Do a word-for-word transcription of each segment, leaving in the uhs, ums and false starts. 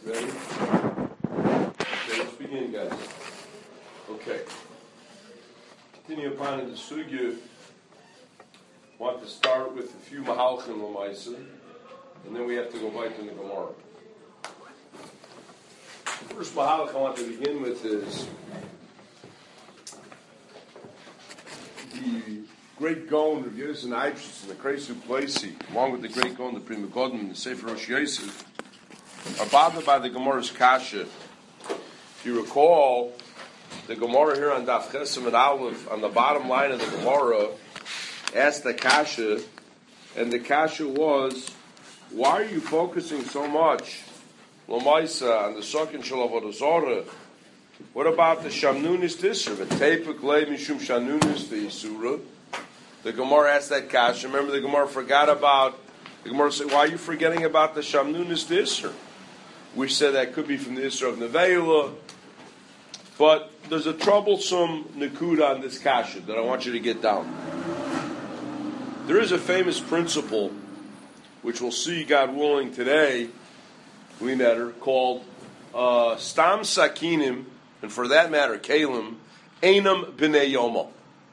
Ready? Okay, let's begin, guys. Okay. Continue upon in the sugya. Want to start with a few mahalchim l'maisa, and then we have to go back in the Gemara. The first mahalch I want to begin with is the great Gaon of Yosef Eibshitz and the Kresu Plesi, along with the great Gaon, the Pri Megadim, and the Sefer Rosh Yosef, are bothered by the Gemara's kasha. If you recall, the Gemara here on Daf Chesem and Aleph, on the bottom line of the Gemara, asked the kasha, and the kasha was, why are you focusing so much, L'maisa, on the Sokin Shel Avodah Zarah? What about the Shamnunis Tisra? The Tepuk Le Mishum Shamnunis V'Yisura. The Gemara asked that kasha. Remember, the Gemara forgot about, the Gemara said, why are you forgetting about the Shamnunis Tisra? We said that could be from the Isra of Neveila. But there's a troublesome Nakuda on this kasha that I want you to get down. There is a famous principle, which we'll see, God willing, today, we matter, called uh, Stam Sakinim, and for that matter, Kalim, Einam B'nei Yomo.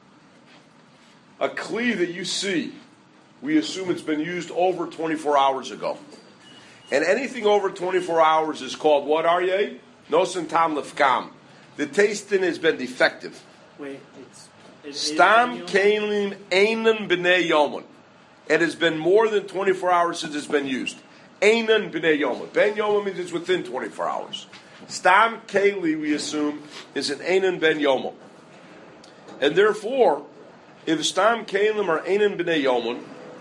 A kli that you see, we assume it's been used over twenty-four hours ago. And anything over twenty-four hours is called what, Aryeh? Nosen Tam Lefkam. The tasting has been defective. Wait, it's... it's Stam Kalim Einam B'nei Yomon. It has been more than twenty-four hours since it's been used. Einan B'nei Yomon. Ben Yomon means it's within twenty-four hours. Stam Keli, we assume, is an Einan Ben Yomon. And therefore, if Stam Kalim are Einan B'nei Yomon,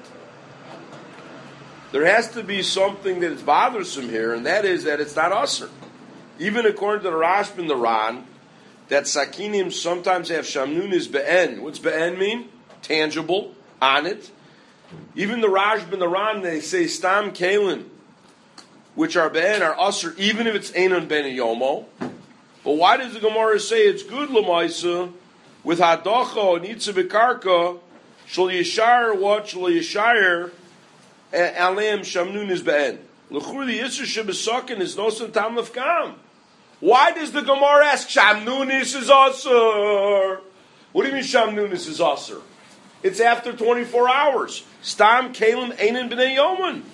there has to be something that is bothersome here, and that is that it's not usher. Even according to the Rashba and the Ran, that Sakinim sometimes have Shamnunis Be'en. What's Be'en mean? Tangible, on it. Even the Rashba and the Ran, they say Stam Kalim, which are Be'en, are usher, even if it's Einan Ben Yomo. But why does the Gemara say it's good L'maisa with Hadocha and Itza Bekarka, Shal Yeshar, what? Shal Yeshar, Aleim Shamnunis Be'en. L'chur the Yisr Shebesakin is Nosan Tam Lefkam. Why does the Gemara ask Shamnunis is usher? What do you mean Shamnunis is usher? It's after twenty-four hours. Stam Kalim Einan B'nei Yoman.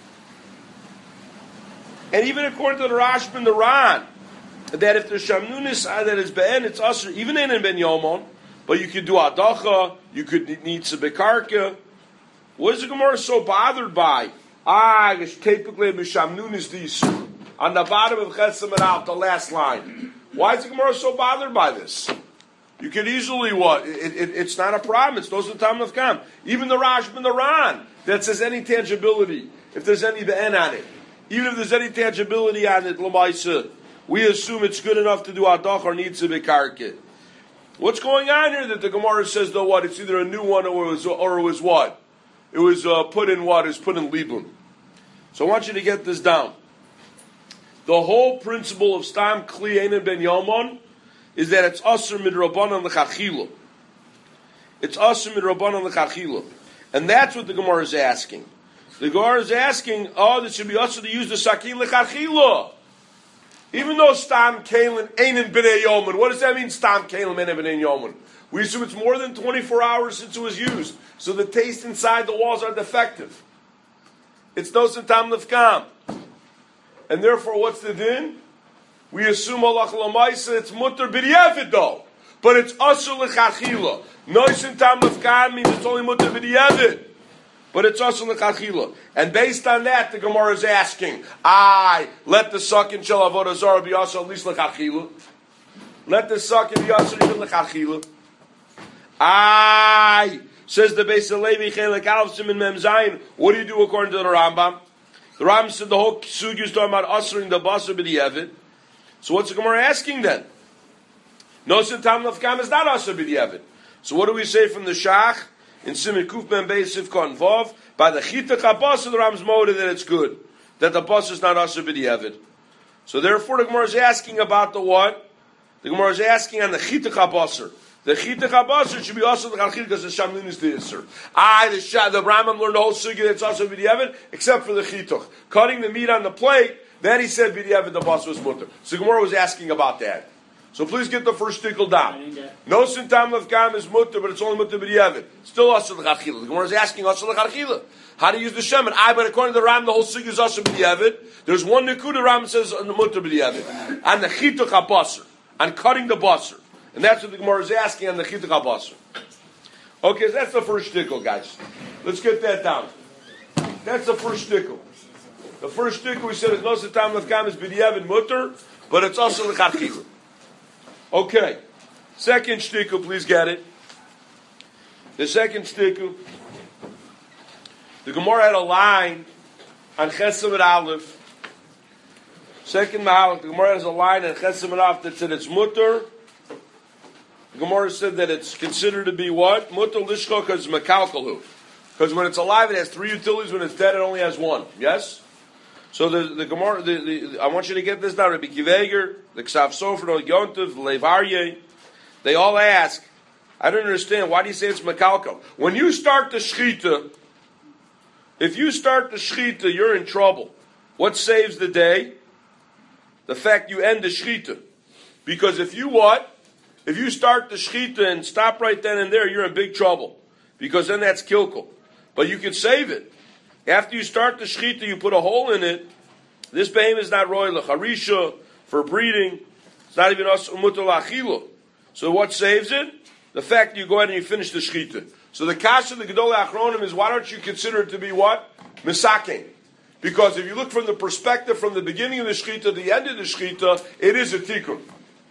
And even according to the Rashba and the Ran, that if there's Shamnunis that is Be'en, it's usher, even Einan Ben Yomon, but you could do Adacha, you could need Bekarka. What is the Gemara so bothered by? Ah, typically Mishamnunis these on the bottom of Chesem and out, the last line. Why is the Gemara so bothered by this? You could easily what? It, it, it's not a problem. It's those are the time of Kam. Even the Rashba and the Ran that says any tangibility, if there's any be'en on it, even if there's any tangibility on it, l'maisa, we assume it's good enough to do adach or needs to be karkit. What's going on here that the Gemara says though what? It's either a new one or it was or it was what? It was uh, put in what? It was put in libun. So I want you to get this down. The whole principle of Stam Kli Einan Ben Yomon is that it's Asr Midrabanan L'Chachila. It's Asr Midrabanan L'Chachila. And that's what the Gemara is asking. The Gemara is asking, oh, this should be Asr to use the Sakin L'Chachila. Even though Stam Kalim Einan B'nei Yoman. What does that mean, Stam Kalim Einan B'nei Yoman? We assume it's more than twenty-four hours since it was used. So the taste inside the walls are defective. It's Nosen Tam Lefkam. And therefore, what's the din? We assume Allah L'maisa it's mutter b'di'evid though, but it's asur l'chachila. Noisen tam lefkam means it's only mutter b'di'evid, but it's asur l'chachila. And based on that, the Gemara is asking, I let the sakin shel avodah zarah be asur at least l'chachila. Let the sakin be asur even l'chachila. I says the Beis Halevi chelik aleph simin mem zayin. What do you do according to the Rambam? The Rambam said the whole sugya is talking about asuring the basar b'di'evid. So what's the Gemara asking then? Nosen Tam Lefkam is not Asr B'di'evid. So what do we say from the Shach in Siman Kuf Ben Beis Sivkon Vav? By the Chitach HaBasar, the Ram's motive that it's good, that the basar is not Asr B'di'evid. So therefore the Gemara is asking about the what? The Gemara is asking on the Chitach HaBasar. The Chitach HaBasar should be Asr L'Chachil because the Shamnin is the Isser. I, the Shah, the Rambam learned the whole sugya that's Asr B'di'evid, except for the Chitach. Cutting the meat on the plate, Then he said b'diavad the basar was mutter. So Gemara was asking about that. So please get the first shtickle down. No sintam of gam is mutter, but it's only mutter b'diavad. Still asur l'chadchila. The Gemara is asking asur l'chadchila. How to use the shemen? I, but according to the Ram, the whole sig is asur b'diavad. There's one nekuda Ram says mutter b'diavad. And the chituch habasar. And cutting the basar. And that's what the Gemara is asking on the chituch habasar. Okay, so that's the first shtickle, guys. Let's get that down. That's the first shtickle. The first shtickle we said is no sitam of gam is b'diavad mutter, but it's also l'chadchila. Okay. Second shtickle, please get it. The second shtickle. The Gemara had a line on Chesed and Aleph. Second Mahal, the Gemara has a line on Chesed and Aleph that said it's mutter. The Gemara said that it's considered to be what? Mutter lishko because it's mekalkalu. Because when it's alive, it has three utilities. When it's dead, it only has one. Yes? So the, the Gemara, the, the, I want you to get this down. Rabbi Kiveger, the Ksav Sofer, the Yontiv, the Lev Aryeh, they all ask, I don't understand, why do you say it's mekalkal? When you start the shchita, if you start the shchita, you're in trouble. What saves the day? The fact you end the shchita. Because if you what? If you start the shchita and stop right then and there, you're in big trouble. Because then that's kilkul. But you can save it. After you start the shchita, you put a hole in it. This behemoth is not roy l'charisha, for breeding. It's not even us umutar l'achila. So what saves it? The fact that you go ahead and you finish the shchita. So the kasha of the Gedolei Achronim is, why don't you consider it to be what? Misaking. Because if you look from the perspective from the beginning of the shchita to the end of the shchita, it is a tikkun.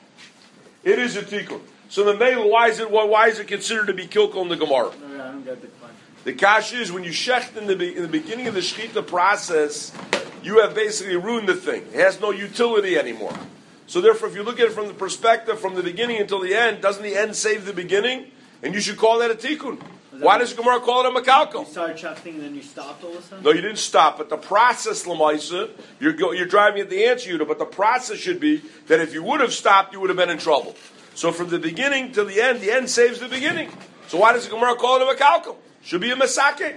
It is a tikkun. So the mail, why is it why is it considered to be kilkul in the Gemara? No, I don't get the point. The kasha is when you shecht in the in the beginning of the shchita process, you have basically ruined the thing. It has no utility anymore. So therefore, if you look at it from the perspective from the beginning until the end, doesn't the end save the beginning? And you should call that a tikkun. Why does Gemara call it a mekalkal? You started shechting and then you stopped all of a sudden? No, you didn't stop. But the process, Lamaisa, you're go, you're driving at the answer, Yudah. But the process should be that if you would have stopped, you would have been in trouble. So from the beginning to the end, the end saves the beginning. So why does the Gemara call it a mekalkal? Should be a masake.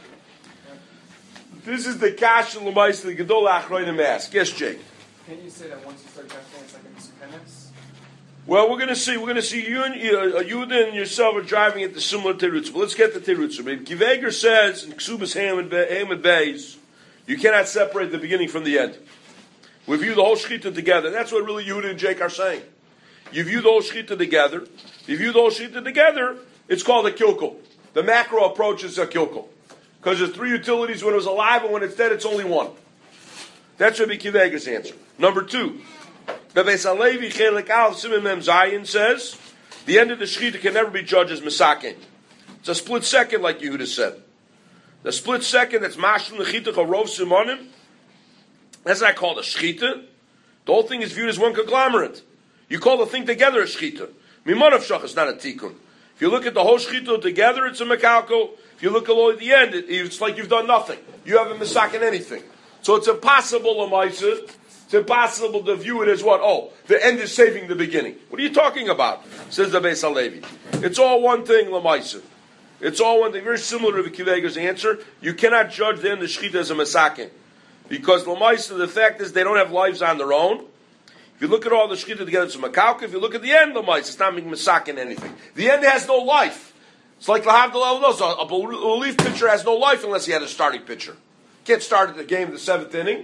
This is the kash and Lamaisa, the Gedolei Achronim ask. Yes, Jake. Can't you say that once you start casting, it's like a misappearance? Well, we're going to see. We're going to see you and uh, Yudah and yourself are driving at the similar terutz. But let's get the terutz. Kiveger says in Ksubas Hamid Beis, you cannot separate the beginning from the end. We view the whole shchita together. That's what really Yudah and Jake are saying. You view the whole shchita together. You view the whole shchita together. It's called a kilkul. The macro approach is a kilkul because there's three utilities when it was alive, and when it's dead, it's only one. That's Rabbi Kiveger's answer. Number two. The Beis Halevi Chelik Al Siman Mem Zayin says the end of the shechita can never be judged as misakin. It's a split second, like Yehuda said. The split second that's mashlim nechita charov simonim. That's not called a shechita. The whole thing is viewed as one conglomerate. You call the thing together a shechita. Mimanav shach is not a tikkun. If you look at the whole shechita together, it's a mekalko. If you look at the end, it's like you've done nothing. You haven't misakin anything. So it's impossible, Lamaisa. It's impossible to view it as what? Oh, the end is saving the beginning. What are you talking about? Says the Beis Halevi. It's all one thing, Lamaisa. It's all one thing. Very similar to Kiveger's answer. You cannot judge the end of Shechita as a Masakin. Because Lamaisa, the fact is they don't have lives on their own. If you look at all the Shechita together, it's a Makalka. If you look at the end, Lamaisa, it's not making Masakin anything. The end has no life. It's like Lahavdal knows a relief pitcher has no life unless he had a starting pitcher. Can't start at the game of the seventh inning.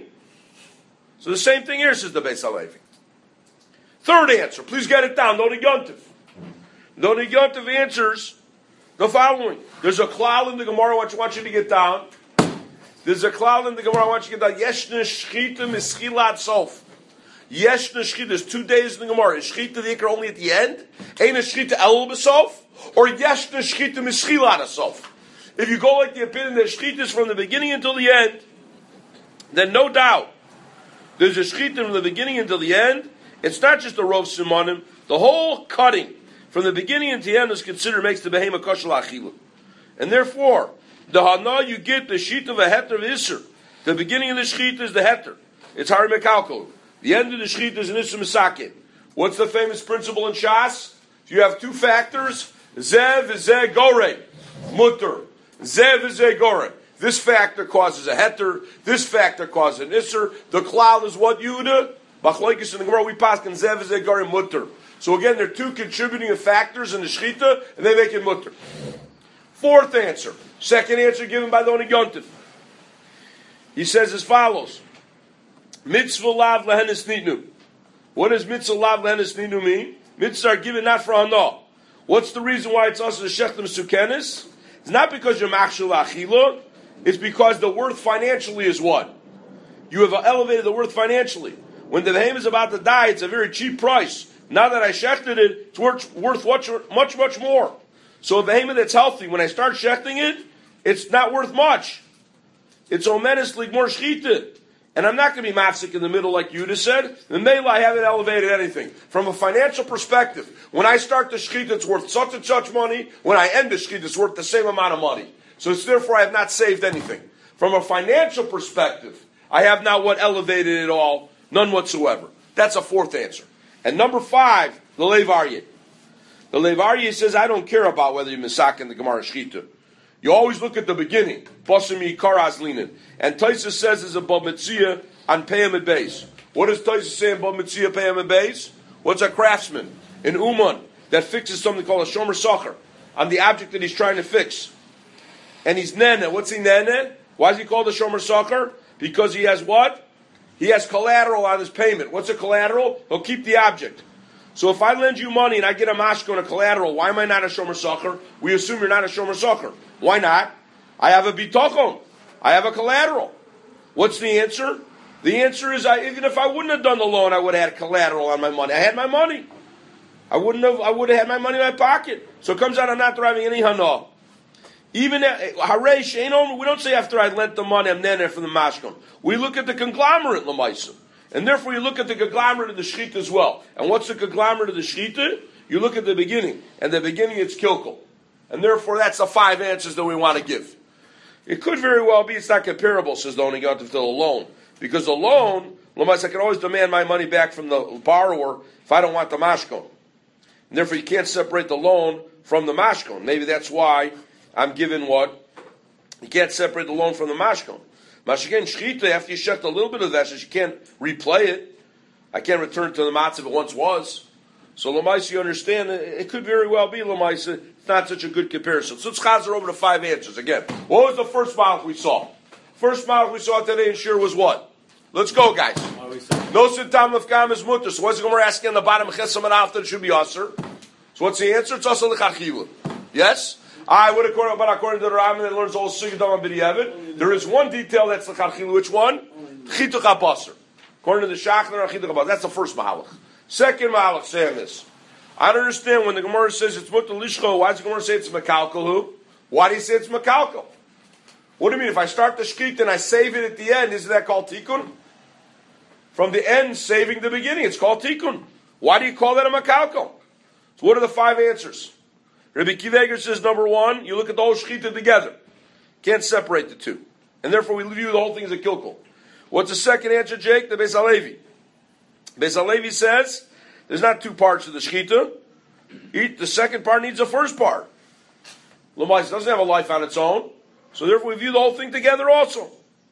So the same thing here, says the Beis Halevi. Third answer, please get it down. Noni Yontiv. Noni Yontiv answers the following. There's a klal in the Gemara which I want you to get down. There's a klal in the Gemara I want you to get down. Yeshna shchita mischilat sof. Yeshna shchita. There's two days in the Gemara. Is shchita the ikar only at the end? Ain't a shchita el b'sof? Or yeshna shchita mischilat sof? If you go like the opinion that shchita is from the beginning until the end, then no doubt there's a shchita from the beginning until the end. It's not just a rov simonim. The whole cutting from the beginning until the end is considered makes the behema kosher achilu. And therefore, the hana you get the shita of a heter of iser. The beginning of the shchita is the heter. It's hari mekalkol. The end of the shchita is an iser misakin. What's the famous principle in Shas? If you have two factors, zev zeh gore, mutter. Zev zeh gore. This This factor causes a heter. This factor causes an isser. The klal is what Yehuda? Bachloikis in the Gemara, we pass in zev zegarim mutter. So again, there are two contributing factors in the shechita, and they make it mutter. Fourth answer. Second answer given by the Onig Yontif. He says as follows. Mitzvah lav lehenes nitnu. What does mitzvah lav lehenes nitnu mean? Mitzvahs are given not for hana. What's the reason why it's also the shechtim sukenis? It's not because you're machshel achila. It's because the worth financially is what? You have elevated the worth financially. When the behemoth is about to die, it's a very cheap price. Now that I shechted it, it's worth, worth much, much, much more. So a behemoth that's healthy, when I start shechting it, it's not worth much. It's omenis ligmor shchita. And I'm not going to be mafsik in the middle like you just said. The Mela, I haven't elevated anything. From a financial perspective, when I start the shchita, it's worth such and such money. When I end the shchita, it's worth the same amount of money. So it's therefore I have not saved anything. From a financial perspective, I have not what elevated it all, none whatsoever. That's a fourth answer. And number five, the Lev Aryeh. The Lev Aryeh says, I don't care about whether you're misak in the Gemara shchita. You always look at the beginning. Basim yikar azlinin. And Taisa says there's a Bab Metzia on Peyam and Beis. What does Taisa say in Bab Metzia Peyam and Beis? What's a craftsman in Uman that fixes something called a shomer sacher on the object that he's trying to fix? And he's nene. What's he nene? Why is he called a shomer sacher? Because he has what? He has collateral on his payment. What's a collateral? He'll keep the object. So if I lend you money and I get a mashko and a collateral, why am I not a shomer sacher? We assume you're not a shomer sacher. Why not? I have a bitachon. I have a collateral. What's the answer? The answer is, I, even if I wouldn't have done the loan, I would have had collateral on my money. I had my money. I wouldn't have. I would have had my money in my pocket. So it comes out I'm not driving any hana. Even haresh, we don't say after I lent the money I'm nene from the mashkom. We look at the conglomerate lemaisa, and therefore you look at the conglomerate of the shechita as well. And what's the conglomerate of the shechita? You look at the beginning, and the beginning it's kilkel. And therefore, that's the five answers that we want to give. It could very well be it's not comparable, says the Onig Yontif, to the loan. Because the loan, I can always demand my money back from the borrower if I don't want the mashkon. And therefore, you can't separate the loan from the mashkon. Maybe that's why I'm given what? You can't separate the loan from the mashkon. Mashikin shchita, after you shech a little bit of that, so you can't replay it. I can't return it to the matzav it once was. So Lamaisa, you understand, it could very well be Lamaisa, it's not such a good comparison. So let's chazer over the five answers again. What was the first malach we saw? First malach we saw today in Shir was what? Let's go, guys. No sitam of kam is mutter. So what's the Gemara asking on the bottom? Chesam and after it should be aser. So what's the answer? It's also l'chachilu. Yes? I would according, but according to the Rambam that learns all sugdam and b'diavad, there is one detail that's l'chachilu. Which one? Chituk habaser. According to the Shachnar, chituk habaser. That's the first malach. Second malach saying this. I don't understand when the Gemara says it's mutter lishcho. Why does the Gemara say it's mekalkel? Who? Why do you say it's mekalkel? What do you mean? If I start the shkit and I save it at the end, isn't that called tikkun? From the end, saving the beginning, it's called tikkun. Why do you call that a mekalkel? So what are the five answers? Rabbi Kiva says number one, you look at the whole shkita together. Can't separate the two. And therefore we view the whole thing as a kilkel. What's the second answer, Jake? The Beis Halevi. Beis Halevi says there's not two parts of the shechita. The second part needs a first part. Lamais doesn't have a life on its own, so therefore we view the whole thing together also.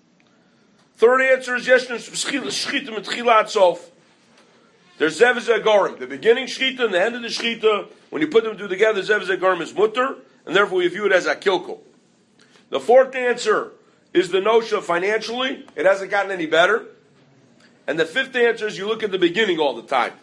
Third answer is yes, shechita mitchilat sof. There's zev zegorim, the beginning shechita and the end of the shechita. When you put them two together, zev zegorim is mutter, and therefore we view it as a kilkel. The fourth answer is the notion of financially. It hasn't gotten any better. And the fifth answer is you look at the beginning all the time.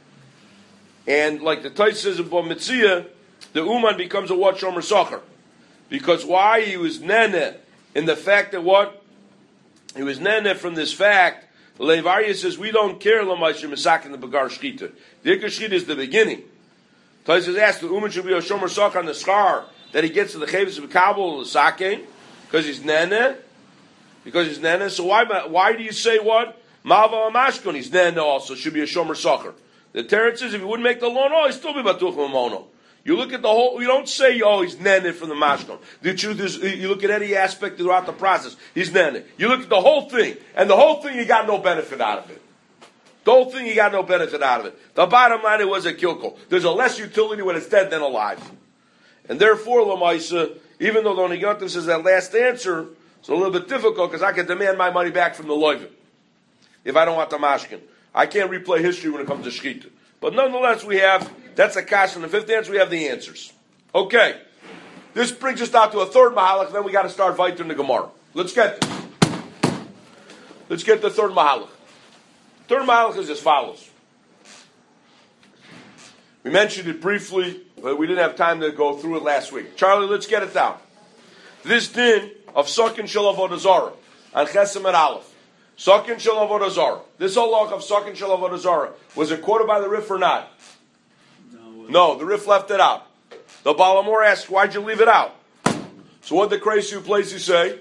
And like the Tais says about Mitzia, the Uman becomes a what? Shomer Sacher. Because why? He was nene in the fact that what? He was nene from this fact. The Lev Aryeh says we don't care l'mayshir misak in the Bagar Shchita. The Ikar Shchita is the beginning. Tais says asked the Uman should be a Shomer Sacher on the scar that he gets to the Chavis of Kabul the Sakein because he's nene. Because he's nene. So why? Why do you say what? Malva Amashkon, he's then also should be a shomer sacher. The Teretz says if he wouldn't make the loan, oh, he'd still be batuch mamono. You look at the whole. You don't say, oh, he's nene from the mashkon. The truth is, you look at any aspect throughout the process. He's nene. You look at the whole thing, and the whole thing, you got no benefit out of it. The whole thing, you got no benefit out of it. The bottom line, it was a kilko. There's a less utility when it's dead than alive, and therefore, Lamaisa, even though the Onig Yontif says that last answer, It's a little bit difficult because I can demand my money back from the loivin if I don't want the mashkin. I can't replay history when it comes to shechita. But nonetheless, we have, that's a kash in the fifth answer, we have the answers. Okay. This brings us down to a third mahalach, then we got to start weiter in the Gemara. Let's get this. Let's get the third mahalach. Third mahalach is as follows. We mentioned it briefly, but we didn't have time to go through it last week. Charlie, let's get it down. This din of Sakin Shel Avodah Zarah on Chesem and Aleph. Sakin Shel Avodah Zarah. This whole law of Sakin Shel Avodah Zarah, was it quoted by the Rif or not? No, No, the Rif left it out. The Balamor asked, why'd you leave it out? So what did the Kresu Placey say?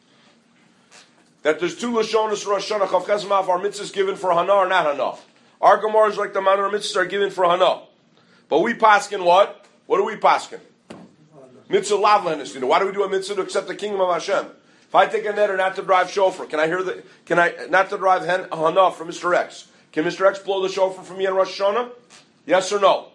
That there's two Lashonas Rosh Hashanah Chav Chesem Aleph are mitzvahs given for Hana or not Hana. Our Gemara is like the manner of mitzvahs are given for Hana. But we paskin what? What do we paskin? Mitzvah lavlan. Why do we do a mitzvah to accept the kingdom of Hashem? If I take a netter not to drive shofar, can I hear the? Can I not to drive Hana from Mister X? Can Mister X blow the shofar for me on Rosh Hashanah? Yes or no?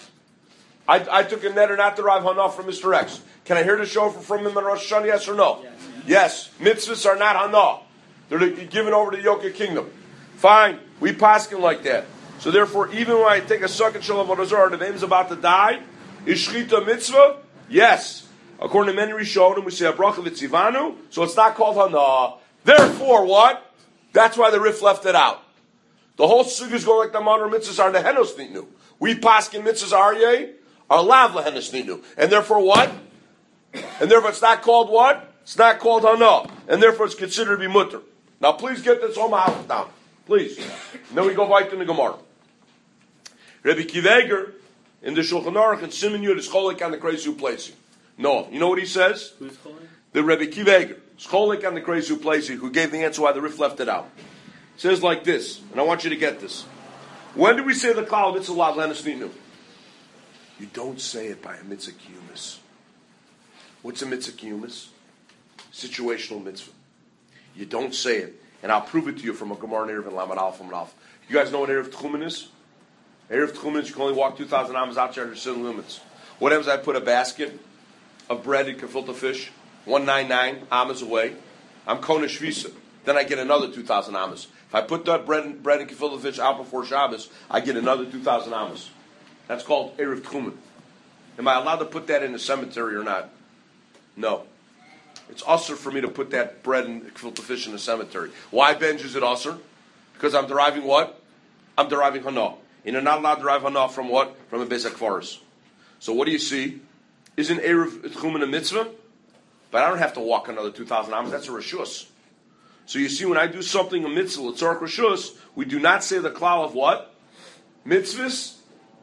I, I took a netter not to drive Hana from Mister X. Can I hear the shofar from him on Rosh Hashanah? Yes or no? Yes. Yes. Mitzvahs are not Hana. They're given over to the yoke of kingdom. Fine. We paskin like that. So therefore, even when I take a second shel avodah zarah, the baby's about to die, is shchita mitzvah? Yes. According to many Rishonim, we say a bracha v'tzivanu, so it's not called hana. Therefore, what? That's why the Rif left it out. The whole sugi is going like the modern mitzvahs are nehenos nitnu. We paskin mitzvahs aryeh are lav lehenos nitnu, and therefore what? And therefore, it's not called what? It's not called hana, and therefore it's considered to be mutter. Now, please get this whole mahalach down, please. And then we go right to the Gemara. Rabbi Kiveger in the Shulchan Aruch and Siman Yud is cholik on the Kresu Placey. No, you know what he says? Who's cholik? The Rabbi Kiveger is cholik on the Kresu Placey, who gave the answer why the Rif left it out. It says like this, and I want you to get this. When do we say the klal mitzvah lav lehenos nitnu? You don't say it by a mitzvah kiyumis. What's a mitzvah kiyumis? Situational mitzvah. You don't say it, and I'll prove it to you from a Gemara Erev and Lamed Aleph and Aleph. You guys know what Erev Tchumen is? Erev Tchumen is you can only walk two thousand amos outside your city limits. What happens if I put a basket of bread and gefilte fish, one ninety-nine amos away? I'm Kona Shvisa. Then I get another two thousand amos. If I put that bread and, bread and gefilte fish out before Shabbos, I get another two thousand amos. That's called Erev Tchumen. Am I allowed to put that in the cemetery or not? No. It's usher for me to put that bread and gefilte fish in the cemetery. Why, Benj, is it usher? Because I'm deriving what? I'm deriving hana. And you're not allowed to derive hana from what? From a Beis HaKvaros. So what do you see? Isn't Erev Tchumen a mitzvah? But I don't have to walk another two thousand amos. That's a reshus. So you see, when I do something a mitzvah, l'tzorach reshus, we do not say the klal of what? Mitzvahs,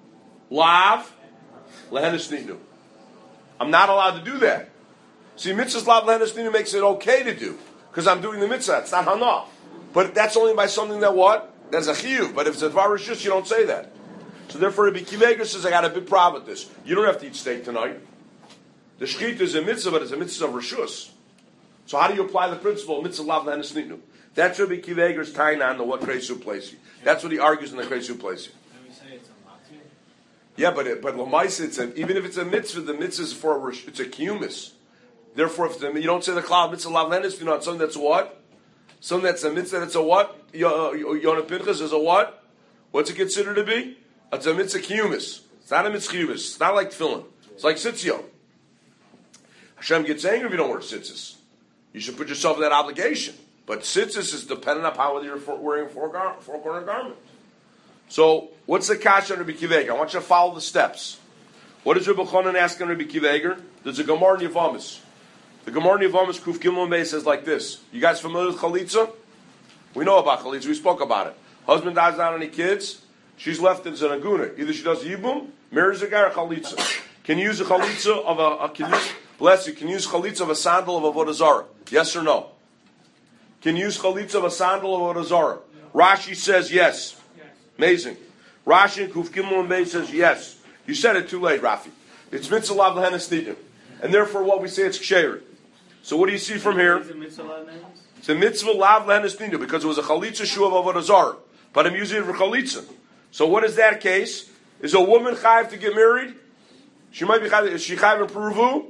lav, lehenos nitnu. I'm not allowed to do that. See, mitzvahs lav lehenos nitnu makes it okay to do, because I'm doing the mitzvah. It's not hana. But that's only by something that what? That's a chiyuv. But if it's a dvar reshus, you don't say that. So therefore, Rabbi Kiveger says, I got a big problem with this. You don't have to eat steak tonight. The shechita is a mitzvah, but it's a mitzvah of reshus. So how do you apply the principle of mitzvah lav lehenos nitnu? That's Rabbi Kiveger's tying on to what Kresu Placey. That's what he argues in the Kresu Placey. Can we say it's a matzah? Yeah, but it, but l'maisa, it's a, even if it's a mitzvah, the mitzvah is for a, it's a kiyumis. Therefore, if the, you don't say the klal mitzvah lav lehenos nitnu on something that's what? Something that's a mitzvah that's a what? Yonah Pinchas is a what? What's it considered to be? It's a mitzvah kiyumis. It's not a mitzvah kiyumis. It's not like tefillin. It's like tzitzit. Hashem gets angry if you don't wear tzitzis. You should put yourself in that obligation. But tzitzis is dependent upon whether you're wearing a four-corner garment. So, what's the kasha on Rabbi Kiveger? I want you to follow the steps. What does Rabbi Chanan ask on Rabbi Kiveger? There's a Gemara in Yavamis. The Gemara in Yavamis, Kuf Gimel Mei, says like this. You guys familiar with chalitza? We know about chalitza. We spoke about it. Husband dies without any kids. She's left in Zanaguna. Either she does yibum, marries a guy, or chalitza. Can you use a chalitza of a, a can you, bless you, can you use chalitza of a sandal of Avodah Zarah? Yes or no? Can you use chalitza of a sandal of Avodah Zarah? No. Rashi says yes. Yes. Amazing. Rashi and Kuf Gimel and Mei says yes. You said it too late, Rafi. It's mitzvah lav lehenos nitnu. And therefore what we say it's ksheir. So what do you see from here? It's a mitzvah lav lehenos nitnu because it was a chalitza shu of Avodah Zarah. But I'm using it for chalitza. So what is that case? Is a woman chayiv to get married? She might be chayiv. Is she chayiv in Peruvu?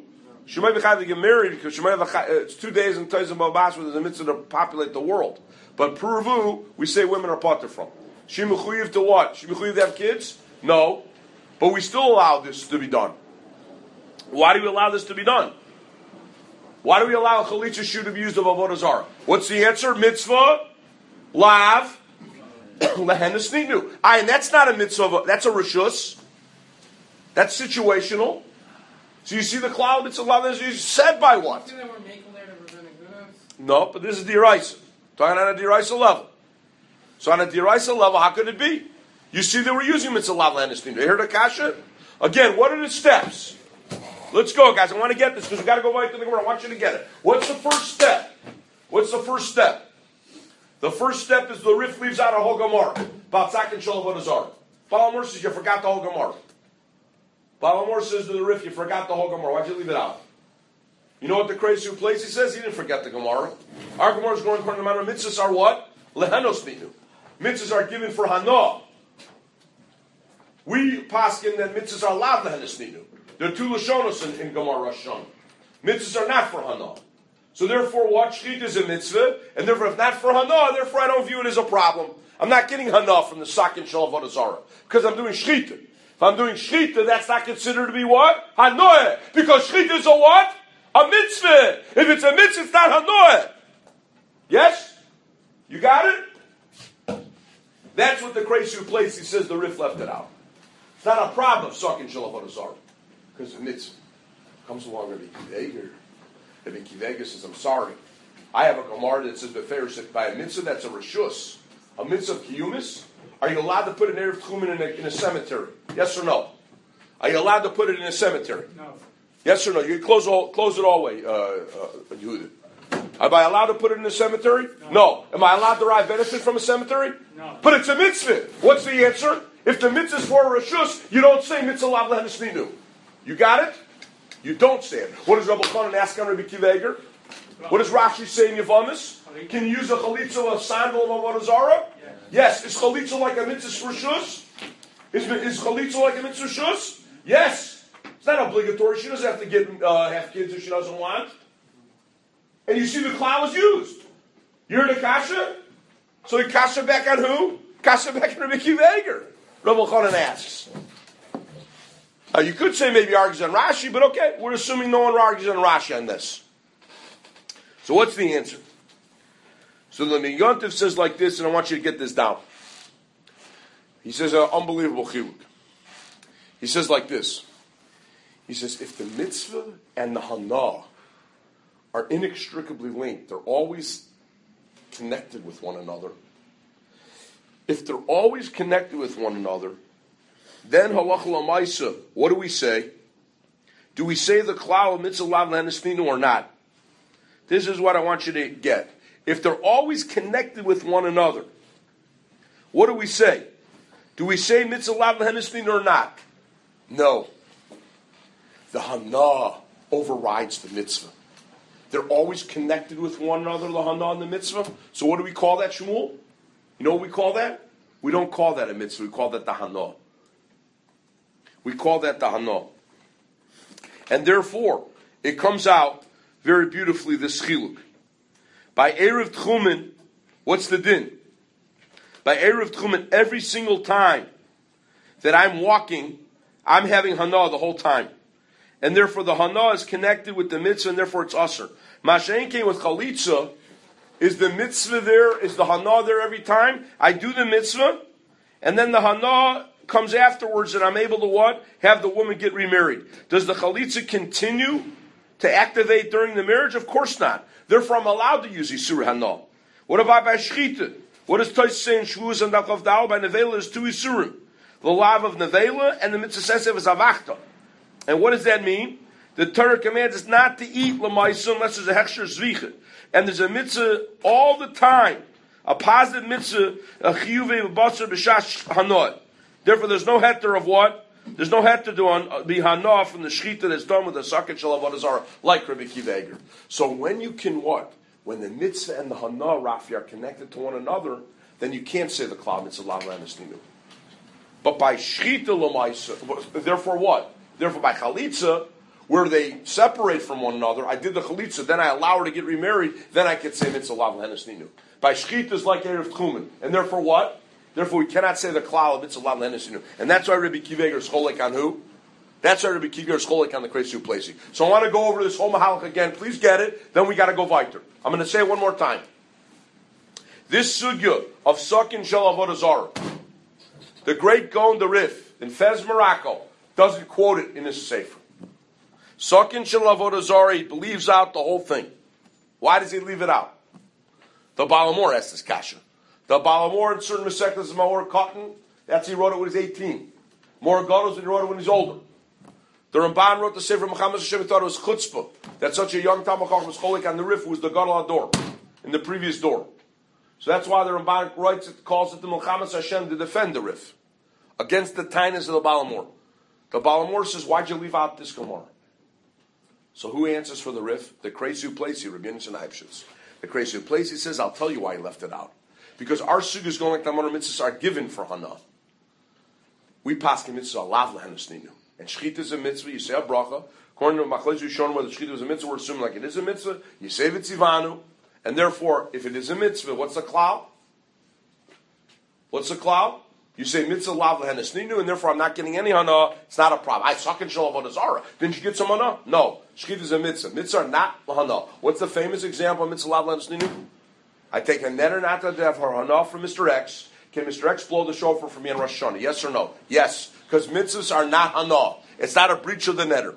She might be chayv to get married because she might have a chai, it's two days in Tayzim Babas where there's a mitzvah to populate the world. But Puruvu, we say women are potter from. She mechuyev to what? She mechuyev to have kids? No. But we still allow this to be done. Why do we allow this to be done? Why do we allow a chalitza shoe to be used of avodah zarah? What's the answer? Mitzvah, lav, lehen esninu. Aye, and that's not a mitzvah. That's a rishus. That's situational. So you see the cloud. It's a lav. It's said by what? They were making there to rabbinic goods. No, but this is diraisa. Talking on a diraisa level. So on a diraisa level, how could it be? You see, they were using mitzvah lav lehen esninu. You heard the kasha? Again, what are the steps? Let's go, guys. I want to get this because we've got to go right to the Gemara. I want you to get it. What's the first step? What's the first step? The first step is the Rif leaves out a whole Gemara. Baltzak and Shalom Vodazar. Balamor says you forgot the whole Gemara. Balamor says to the Rif, you forgot the whole Gemara. Why'd you leave it out? You know what the crazy who plays? He says he didn't forget the Gemara. Our Gemara is going according to the matter. Mitzvahs are what? Lehenos ninu. Mitzvahs are given for Hana. We paskin that mitzvahs are allowed lehenos ninu. There are two Lashonos in, in Gemara Rosh Hashanah. Mitzvahs are not for Hana. So therefore, what? Shechita is a mitzvah, and therefore, if not for Hana, therefore I don't view it as a problem. I'm not getting Hana from the Sak and Shalom Avodah Zarah, because I'm doing Shechita. If I'm doing Shechita, that's not considered to be what? Hanoah. Because Shechita is a what? A mitzvah. If it's a mitzvah, it's not Hanoah. Yes? You got it? That's what the Kresu place, he says the Rif left it out. It's not a problem of Sak and Shalom Avodah Zarah. Because the mitzvah comes along Rabbi Kiveger. Rabbi Kiveger says, I'm sorry. I have a Gemara that says Beferish by a mitzvah that's a reshus. A mitzvah of kiyumis. Are you allowed to put an Erev Tchumen in a, in a cemetery? Yes or no? Are you allowed to put it in a cemetery? No. Yes or no? You can close, all, close it all away, uh, uh, Yehuda. Am I allowed to put it in a cemetery? No. no. Am I allowed to derive benefit from a cemetery? No. But it's a mitzvah. What's the answer? If the mitzvah is for a reshus, you don't say mitzvah lav lehenes ninu. You got it? You don't say it. What does Rabbi Chanan ask on Rabbi Kiveger? What does Rashi say in Yavamis? Can you use a chalitza, a sandal of Avodah Zarah? Yes. Is chalitza like a mitzvah reshus? Is, is chalitza like a mitzvah reshus? Yes. It's not obligatory. She doesn't have to get uh, have kids if she doesn't want. And you see the cloud was used. You heard the kasha? So he kasha back on who? Kasha back on Rabbi Kiveger. Rabbi Chanan asks. Uh, you could say maybe argues on Rashi, but okay, we're assuming no one argues on Rashi on this. So what's the answer? So the Yontif says like this, and I want you to get this down. He says an unbelievable chiluk. He says like this. He says, if the mitzvah and the hana are inextricably linked, they're always connected with one another. If they're always connected with one another, then halacha l'maisa, what do we say? Do we say the klal of mitzvah lav lehenes ninu or not? This is what I want you to get. If they're always connected with one another, what do we say? Do we say mitzvah lav lehenes ninu or not? No. The hana overrides the mitzvah. They're always connected with one another, the hana and the mitzvah. So what do we call that, Shmuel? You know what we call that? We don't call that a mitzvah. We call that the hana. We call that the hana. And therefore, it comes out very beautifully, this chiluk. By Erev Tchumen, what's the din? By Erev Tchumen, every single time that I'm walking, I'm having hana the whole time. And therefore the hana is connected with the mitzvah, and therefore it's usher. Masha'en came with chalitza. Is the mitzvah there? Is the hana there every time? I do the mitzvah, and then the hana comes afterwards, and I'm able to what? Have the woman get remarried. Does the chalitza continue to activate during the marriage? Of course not. Therefore, I'm allowed to use Yisur Hana. What about by Shechita? What does Tosh say in Shavuos and Daf Dal? By Nevela is two Yisurim. The lav of Nevela and the mitzvah sensitive is Avachta. And what does that mean? The Torah commands us not to eat Lamaisa unless there's a Hechsher Zvicha. And there's a mitzvah all the time. A positive mitzvah, a Chiyuve Basar B'Shash Hanot. Therefore, there's no heter of what? There's no heter to on be Hana from the Shechita that's done with the Sakat Shel Avodah Zarah, like Rabbi Kiveger. So when you can what? When the mitzvah and the Hana, Rafi, are connected to one another, then you can't say the Klal Mitzvah Lav Lehenes Ninu. But by Shechita L'maisa, therefore what? Therefore by Chalitza, where they separate from one another, I did the chalitza, then I allow her to get remarried, then I could say mitzvah lav lehenes ninu. By shchita is like erev tchumen, and therefore what? Therefore we cannot say the klal of mitzvah lav lehenes ninu, and that's why Rabbi Akiva Eiger is cholek on who? That's why Rabbi Akiva Eiger is cholek on the kresu plesi. So I want to go over this whole mahalach again. Please get it. Then we got to go weiter. I'm going to say it one more time. This sugya of Sakin Shel Avodah Zarah, the great Gaon the Rif in Fez, Morocco, doesn't quote it in his sefer. Sakin Shel Avodah Zarah, he leaves out the whole thing. Why does he leave it out? The Balamor asked this kasha. The Balamor in certain Masechtas of Maor Cotton, that's he wrote it when he was eighteen. More Gados he wrote it when he's older. The Ramban wrote the sefer Muhammad Hashem, he thought it was chutzpah that such a young Talmud Chacham was cholik on the Rif, who was the Gadol Ador in the previous door. So that's why the Ramban writes it, calls it the Milchamas Hashem to defend the Rif against the tinus of the Balamor. The Balamor says, why'd you leave out this Gemara? So who answers for the Rif? The Kresu Plesi, Rabbi Yonasan Eibshitz. The Kresu Plesi says, I'll tell you why he left it out. Because our sugas going like the Amar mitzvahs are given for Hana. We pass the mitzvah lav lehenes ninu. And shchita is a mitzvah, you say a bracha. According to Machlokes Rishonim, whether shchita was a mitzvah, we're assuming like it is a mitzvah. You say v'tzivanu. And therefore, if it is a mitzvah, what's the klal? What's the klal? You say mitzvah lav lehenes ninu, and therefore I'm not getting any hana. It's not a problem. I suck in shel avodah zarah. Didn't you get some hana? No. Shchita is a mitzvah. Mitzvah are not hana. What's the famous example of mitzvah lav lehenes ninu? I take a netter not to have her hana from Mister X. Can Mister X blow the shofar for me on Rosh Hashanah? Yes or no? Yes. Because mitzvahs are not hana. It's not a breach of the netter.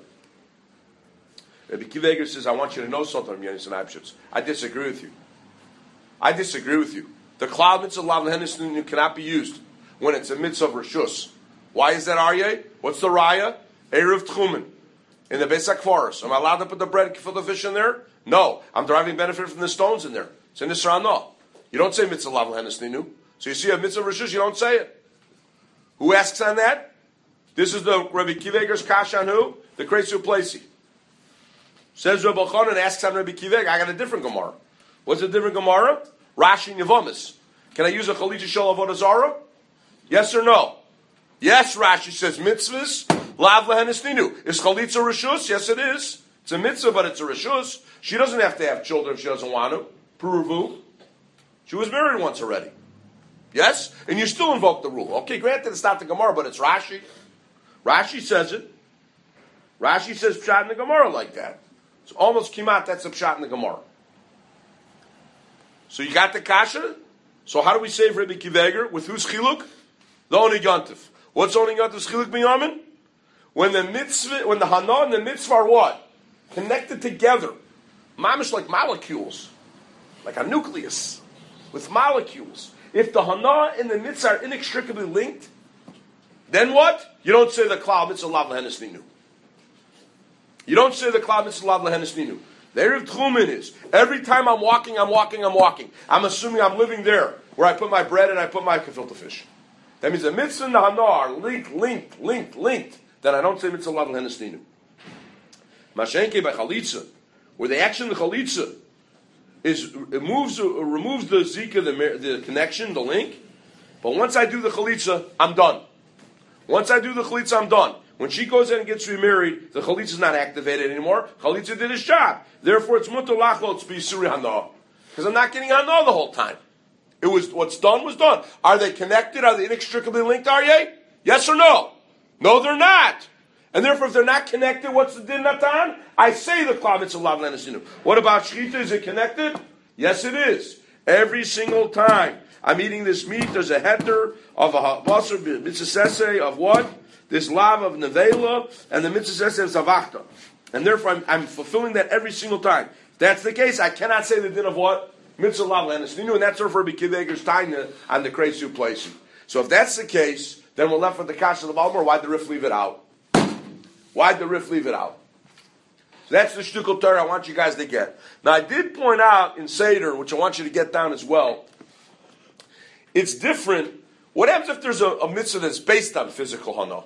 Rabbi Akiva Eiger says, I want you to know something, Rabbi Yonasan Eibshitz. I disagree with you. I disagree with you. The klal mitzvah lav lehenes ninu cannot be used when it's a mitzvah of reshus. Why is that, Aryeh? What's the raya? Erev tchumen. In the Beis HaKfaros. Am I allowed to put the bread, for the fish in there? No. I'm deriving benefit from the stones in there. It's in Isra no. You don't say mitzvah lav lehenes ninu. So you see a mitzvah of reshus, you don't say it. Who asks on that? This is the Rabbi Akiva Eiger's kash on who? The Kresu Plesi. Says Rabbi Chanan, asks on Rabbi Akiva Eiger, I got a different Gemara. What's a different Gemara? Rashi and Yevomis. Can I use a chalitza shel avodah zarah? Yes or no? Yes, Rashi says mitzvahs, lav lehenes ninu. Is chalitza reshus? Yes, it is. It's a mitzvah, but it's a reshus. She doesn't have to have children if she doesn't want to. Peruvu. She was married once already. Yes? And you still invoke the rule. Okay, granted it's not the Gemara, but it's Rashi. Rashi says it. Rashi says pshat in the Gemara like that. It's almost kimat, that's a pshat in the Gemara. So you got the kasha? So how do we save Rabbi Akiva Eiger? With whose chiluk? The Oni Yontif. What's Oni Yontif's chiluk binyamin? When the mitzvah, when the hana and the mitzvah are what? Connected together. Mamish like molecules. Like a nucleus. With molecules. If the hana and the mitzvah are inextricably linked, then what? You don't say the klal mitzvah lav lehenes ninu. You don't say the klal mitzvah lav lehenes ninu. The Erev Tchumen is, every time I'm walking, I'm walking, I'm walking. I'm assuming I'm living there, where I put my bread and I put my gefilte fish. That means the mitzvah and the hana are linked, linked, linked, linked. Then I don't say mitzvah lav lehenes ninu. Mashenke by chalitza, where the action of the chalitza is, it moves, it removes the zika, the, the connection, the link. But once I do the chalitza, I'm done. Once I do the chalitza, I'm done. When she goes in and gets remarried, the chalitza is not activated anymore. Chalitza did his job. Therefore, it's mutar lachlo tzbi suri hana. Because I'm not getting hana the whole time. It was, what's done was done. Are they connected? Are they inextricably linked, are they? Yes or no? No, they're not. And therefore, if they're not connected, what's the din natan? I say the klal mitzvah lav lehenes ninu. What about shchita? Is it connected? Yes, it is. Every single time I'm eating this meat, there's a heter of a basar mitzvah of what? This lav of nevela, and the mitzvah says zavachta. And therefore, I'm, I'm fulfilling that every single time. If that's the case, I cannot say the din of what? Mitzvah lav lehenes ninu, and that's for Rabbi Akiva Eiger's taina on the kresu plesi. So if that's the case, then we're left with the kasha of the Balmor. Why'd the Rif leave it out? Why'd the Rif leave it out? So that's the shtukel Torah I want you guys to get. Now, I did point out in Seder, which I want you to get down as well, it's different. What happens if there's a, a mitzvah that's based on physical hana?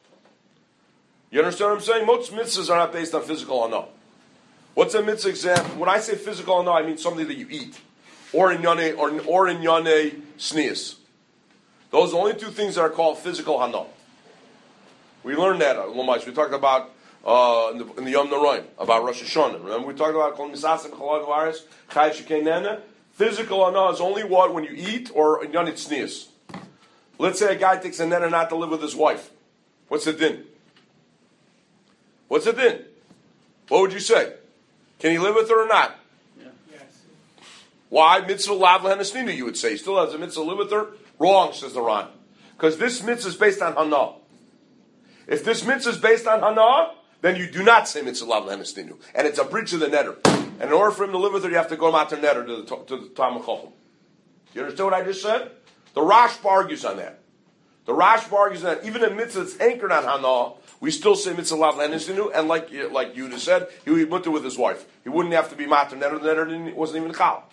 You understand what I'm saying? Most mitzvahs are not based on physical hana. What's a mitzvah example? When I say physical hana, I mean something that you eat. Or in yane, or, or in yane sneas. Those are the only two things that are called physical hana. We learned that, uh, we talked about uh, in the, in the Yom Noraim about Rosh Hashanah. Remember we talked about Kol Misasim Chalad Varis Chai Shekenena. Physical hana is only what when you eat or Yanit Tznius. Let's say a guy takes a neder not to live with his wife. What's the din? What's the din? What would you say? Can he live with her or not? Yeah. Yes. Why? Mitzvah lav lehenesninu, you would say. He still has a mitzvah to live with her? Wrong, says the Ran. Because this mitzvah is based on hana. If this mitzvah is based on hana, then you do not say mitzvah lav lehenesinu. And it's a breach of the neder. And in order for him to live with her, you have to go mater neder to the, to the Talmud Chacham. You understand what I just said? The Rashba argues on that. The Rashba argues on that. Even a mitzvah that's anchored on hana, we still say mitzvah lav lehenesinu, and like like you just said, he would mutter with his wife. He wouldn't have to be mater neder, the neder wasn't even chal.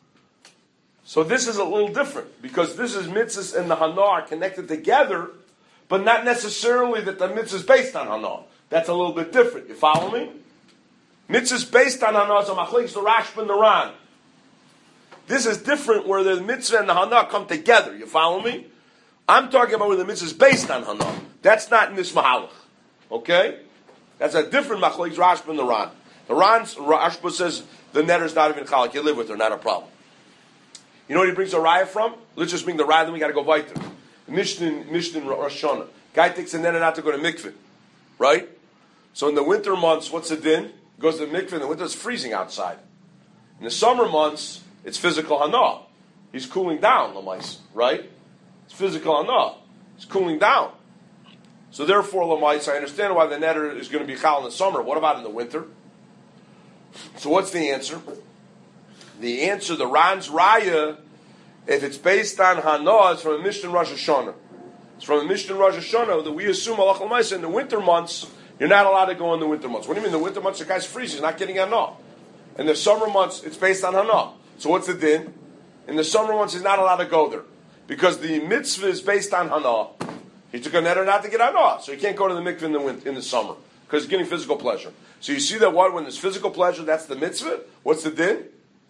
So this is a little different, because this is mitzvahs and the hana are connected together, but not necessarily that the mitzvah is based on hana. That's a little bit different. You follow me? Mitzvahs based on hana is a machlekes the Rashba and the Ran. This is different where the mitzvah and the hana come together. You follow me? I'm talking about where the mitzvah is based on hana. That's not in this mahalach. Okay? That's a different machlekes Rashba and the Ran. The Ran, Rashba says the neder is not even chalak. You live with her, not a problem. You know where he brings a raya from? Let's just bring the raya, then we got to go weiter. Mishnah, Mishnah, Rosh Hashanah. Guy takes a neder not to go to mikveh, right? So in the winter months, what's the din? Goes to the mikveh. In the winter, it's freezing outside. In the summer months, it's physical hana. He's cooling down, lamais, right? It's physical hana. It's cooling down. So therefore, lamais, I understand why the neder is going to be chal in the summer. What about in the winter? So what's the answer? The answer, the Ran's Raya, if it's based on Hana, it's from a Mishnah Rosh Hashanah. It's from a Mishnah Rosh Hashanah that we assume, Allah Chalamaysa, in the winter months, you're not allowed to go in the winter months. What do you mean, the winter months, the guy's freezing, he's not getting Hana. In the summer months, it's based on Hana. So what's the din? In the summer months, he's not allowed to go there. Because the mitzvah is based on Hana. He took a neder not to get Hana. So he can't go to the mikveh in the, winter, in the summer. Because he's getting physical pleasure. So you see that what? When there's physical pleasure, that's the mitzvah. What's the din?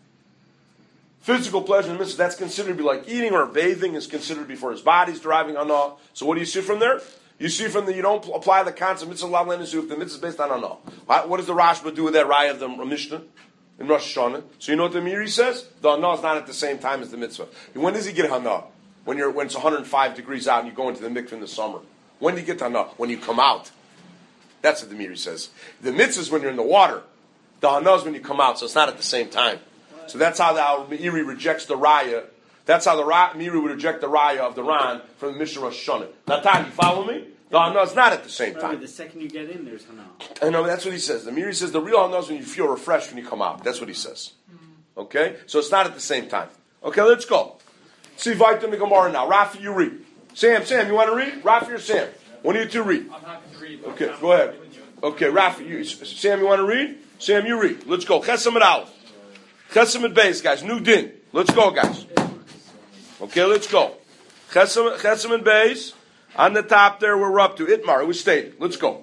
Physical pleasure in the mitzvah, that's considered to be like eating or bathing is considered to be for his body's deriving hana. So what do you see from there? You see from the, you don't apply the concept mitzvah lav lehenesinu if the mitzvah is based on hana. What does the Rashba do with that raya of the Mishnah in Rosh Hashanah? So you know what the Miri says? The hana is not at the same time as the mitzvah. When does he get hana? When you're when it's one hundred five degrees out and you go into the mikveh in the summer. When do you get hana? When you come out. That's what the Miri says. The mitzvah is when you're in the water. The hana is when you come out, so it's not at the same time. So that's how the Meiri rejects the raya. That's how the Meiri would reject the raya of the Ran from the Mishnah Rosh Hashanah. Natan, you follow me? The hana is not at the same time. The second you get in, there's hana. I know, that's what he says. The Meiri says the real hana is when you feel refreshed when you come out. That's what he says. Okay? So it's not at the same time. Okay, let's go. See Vaitim the Gemara now. Rafi, you read. Sam, Sam, you want to read? Rafi or Sam? One of you two read. I'm happy to read. Okay, go ahead. Okay, Rafi, you, Sam, you want to read? Sam, you read. Let's go. Chesam et Aleph. Chesam et Beis, guys. New din. Let's go, guys. Okay, let's go. Chesam, Chesam et Beis. On the top there, we're up to Itmar. We stayed. Let's go.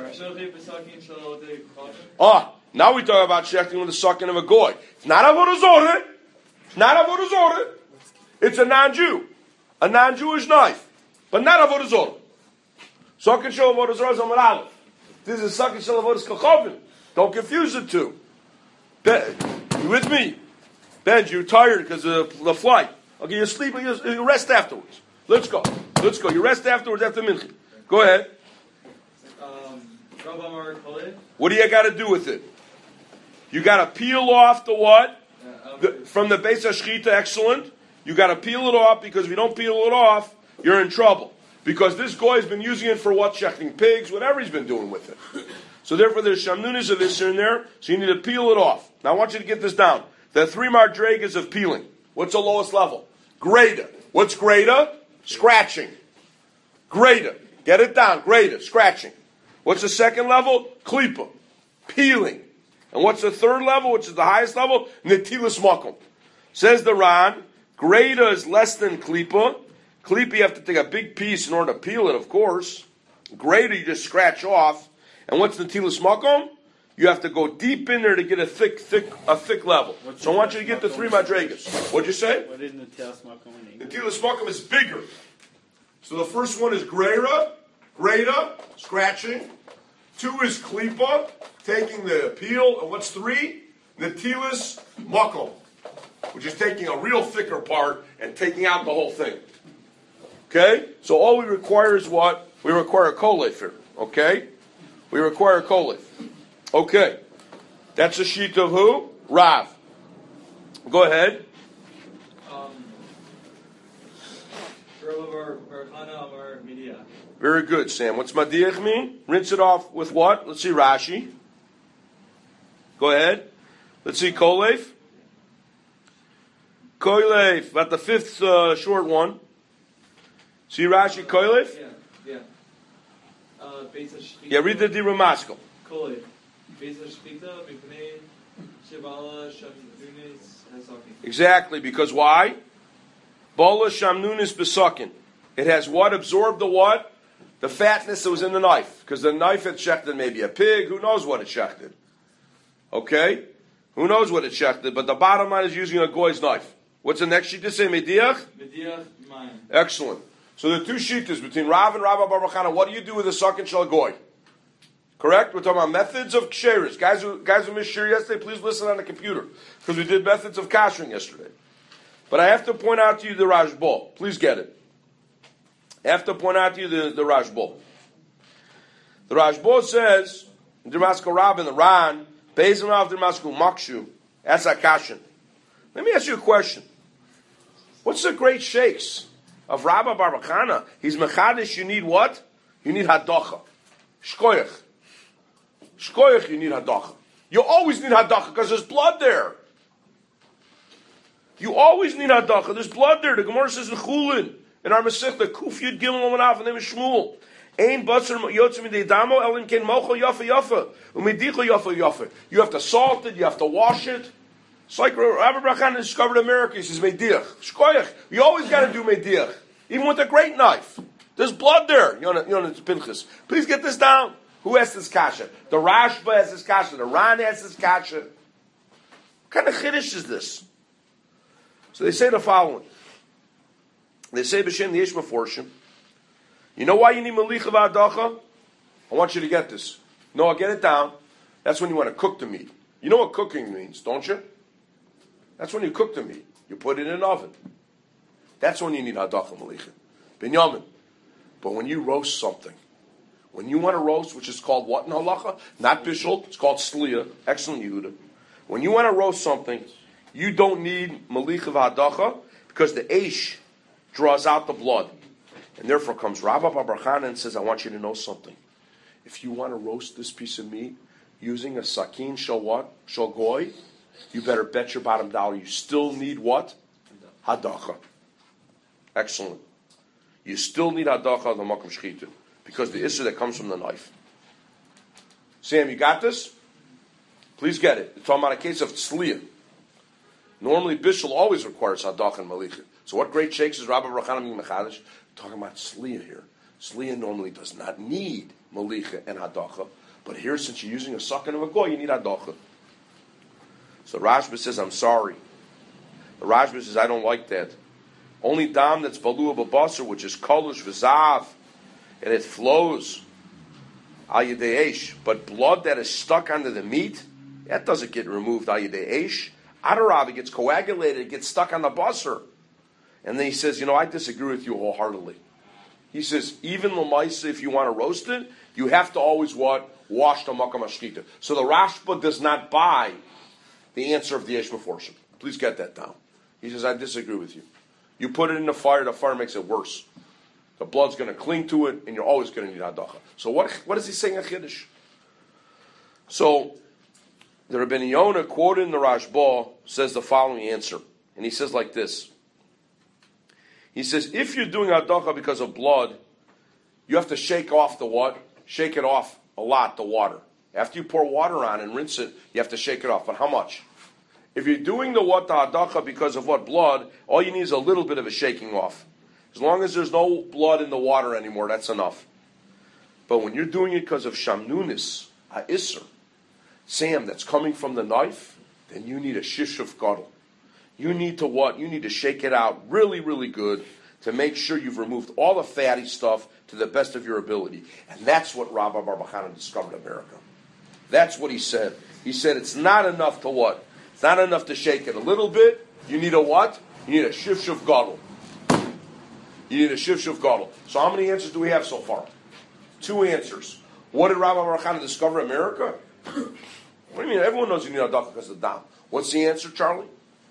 Ah, now we talk about shechting with the sucking of a goy. It's not avodah zorah. It's not avodah zorah. It's a non-Jew, a non-Jewish knife, but not avodah zorah. Sucking shel avodah zorah is Amar Aleph. This is sucking shel avodah kachavim. Don't confuse the two. Ben, you with me? Ben, you're tired because of the flight. Okay, you sleep, you, you rest afterwards. Let's go. Let's go. You rest afterwards after mincha. Go ahead. Um, what do you got to do with it? You got to peel off the what? The, from the base of shechita, excellent. You got to peel it off, because if you don't peel it off, you're in trouble. Because this guy has been using it for what? Shechting pigs, whatever he's been doing with it. So therefore there's shamnunis of this in there, so you need to peel it off. Now I want you to get this down. There are three madregas of peeling. What's the lowest level? Greta. What's greta? Scratching. Greta. Get it down. Greta. Scratching. What's the second level? Klipa. Peeling. And what's the third level, which is the highest level? Netilas makom. Says the Ran, greta is less than klipa. Klipa you have to take a big piece in order to peel it, of course. Greta you just scratch off. And what's netilas makom? You have to go deep in there to get a thick, thick, a thick level. What's so I want you to get the three madregas. What'd you say? What is netilas makom in English? Netilas makom is bigger. So the first one is greta, greta, scratching. Two is klipa, taking the peel, and what's three? Natilas makom, which is taking a real thicker part and taking out the whole thing. Okay? So all we require is what? We require a kolef here. Okay? We require a kolef. Okay. That's a sheet of who? Rav. Go ahead. Um, Very good, Sam. What's madiach mean? Rinse it off with what? Let's see Rashi. Go ahead. Let's see kolef. Kolef, about the fifth uh, short one. See Rashi kolef? Yeah, yeah. Uh, yeah, read the Dira Maskell. Kolef. Exactly, because why? Bola shamnunis besakin. It has what? Absorbed the what? The fatness that was in the knife. Because the knife had shechted maybe a pig. Who knows what it shechted? Okay? Who knows what it shechted? But the bottom line is using a goy's knife. What's the next sheet to say? Mediach? Mediach, mine. Excellent. So the two sheetas between Rav and Rabbi Bar Bachana, what do you do with a sakin shel goy? Correct? We're talking about methods of ksheris. Guys who, guys who missed shir yesterday, please listen on the computer. Because we did methods of kashering yesterday. But I have to point out to you the Rashba. Please get it. I have to point out to you the, the Rashba. The Rashba says, Damaskal Rab and the Ran, Beis and Rav Damaskal Makshu, that's a kashin. Let me ask you a question. What's the great shakes of Rabbi Bar Bachana? He's mechadish, you need what? You need hadacha. Shkoyach. Shkoyach, you need hadacha. You always need hadacha because there's blood there. You always need hadacha. There's blood there. The Gemara says in Chulin, in our Masechta, Kuf Yud Gimel Omanaf, and name is Shmuel. Ein Batzer Yotzim Midei Damo Elim Ken Mocho Yafa Yafa Umidicho Yafa Yafa. You have to salt it. You have to wash it. It's like Rabbi Brachan discovered America. He says Mediach. Shkoyach. You always got to do Mediach, even with a great knife. There's blood there. Yonah, Yonah Pinchas. Please get this down. Who has this kasha? The Rashba has this kasha. The Ran has this kasha. What kind of chiddush is this? So they say the following. They say b'shem the Yishma Forshim. You know why you need malicha v'adacha? I want you to get this. No, I'll get it down. That's when you want to cook the meat. You know what cooking means, don't you? That's when you cook the meat. You put it in an oven. That's when you need hadacha malicha. Binyamin. But when you roast something, when you want to roast, which is called what in halacha? Not bishul, it's called sliya. Excellent Yehuda. When you want to roast something, you don't need malicha v'hadacha because the eish draws out the blood. And therefore comes Rabbi Bar Chana and says, I want you to know something. If you want to roast this piece of meat using a sakin shel what? Shel goy, you better bet your bottom dollar you still need what? Hadacha. Excellent. You still need hadacha on the makom shchita because the issue that comes from the knife. Sam, you got this? Please get it. It's talking about a case of tzliya. Normally, bishul always requires hadacha and malicha. So what great shakes is Rabbi Rachanam Mechadish? Talking about sliya here. Sliya normally does not need malicha and hadacha, but here, since you're using a sakin of a goy, you need hadacha. So Rashba says, I'm sorry. The Rashba says, I don't like that. Only dam that's balua babasar, which is kolish v'zav, and it flows al yedei eish, but blood that is stuck under the meat, that doesn't get removed al yedei eish. Adarav, it gets coagulated, it gets stuck on the basar. And then he says, you know, I disagree with you wholeheartedly. He says, even l'maisa, if you want to roast it, you have to always what? Wash the makam hashkita. So the Rashba does not buy the answer of the Yesh Meforshim. Please get that down. He says, I disagree with you. You put it in the fire, the fire makes it worse. The blood's going to cling to it, and you're always going to need hadacha. So what, what is he saying in Chiddush? So the Rabbeinu Yonah, quoted in the Rashba, says the following answer. And he says like this. He says, if you're doing hadacha because of blood, you have to shake off the what? Shake it off a lot, the water. After you pour water on and rinse it, you have to shake it off. But how much? If you're doing the what, the hadacha because of what? Blood, all you need is a little bit of a shaking off. As long as there's no blood in the water anymore, that's enough. But when you're doing it because of shamnunis, ha'isr, Sam, that's coming from the knife, then you need a shish of gadol. You need to what? You need to shake it out really, really good to make sure you've removed all the fatty stuff to the best of your ability. And that's what Rabbi Bar Bachana discovered in America. That's what he said. He said it's not enough to what? It's not enough to shake it a little bit. You need a what? You need a shiv shiv gadol. You need a shiv shiv gadol. So how many answers do we have so far? Two answers. What did Rabbi Bar Bachana discover in America? What do you mean? Everyone knows you need a dam because of the dam. What's the answer, Charlie?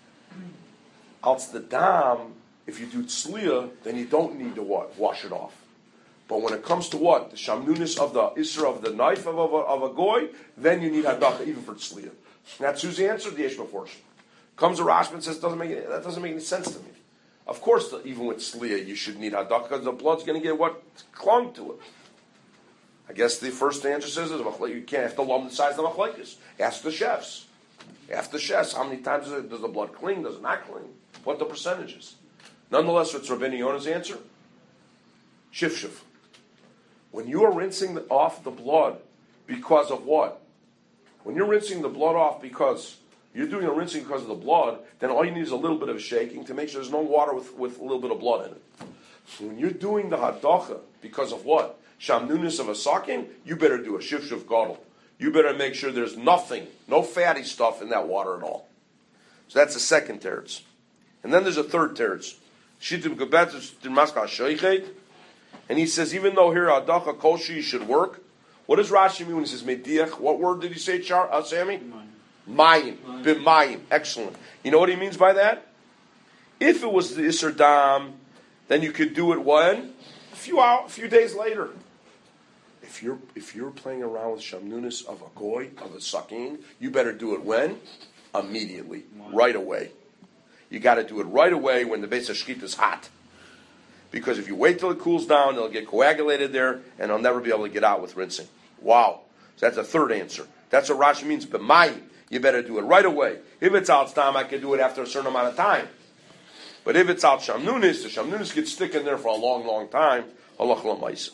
It's the dam. If you do tzliya, then you don't need to what? Wash it off. But when it comes to what? The shamnunis of the isra of the knife of, of, a, of a goy, then you need hadaka even for tzliya. That's whose answer? The Yesh portion. Comes a Rashba and says, doesn't make any, that doesn't make any sense to me. Of course, the, even with tzliya, you should need hadaka because the blood's going to get what clung to it. I guess the first answer says is you can't have to lump the size of the machlekes. Ask the chefs. Ask the chefs how many times does, it, does the blood cling? Does it not cling? What the percentage is? Nonetheless, it's Rabbeinu Yonah's answer. Shif shif. When you are rinsing the, off the blood because of what? When you're rinsing the blood off because you're doing a rinsing because of the blood, then all you need is a little bit of a shaking to make sure there's no water with, with a little bit of blood in it. When you're doing the hadacha because of what? Shamnunis of a sakin, you better do a shiv shiv gadol. You better make sure there's nothing, no fatty stuff in that water at all. So that's the second teretz. And then there's a third teretz. Shittim Gebetzes Maskal Shoichet. And he says, even though here Adacha Kolshi should work, what does Rashi mean when he says Mediach? What word did he say, Char, uh, Sammy? Mayim. B'mayim. Excellent. You know what he means by that? If it was the Isser Dam, then you could do it when? A few hours, a few days later. If you're if you're playing around with Shamnunis of a goy, of a sakin, you better do it when? Immediately. Right away. You got to do it right away when the base of shchita is hot. Because if you wait till it cools down, it'll get coagulated there, and it'll never be able to get out with rinsing. Wow. So that's a third answer. That's what Rashi means, b'mayim. You better do it right away. If it's out stam, I can do it after a certain amount of time. But if it's out shamnunis, the shamnunis gets sticking there for a long, long time. Halach l'maisa.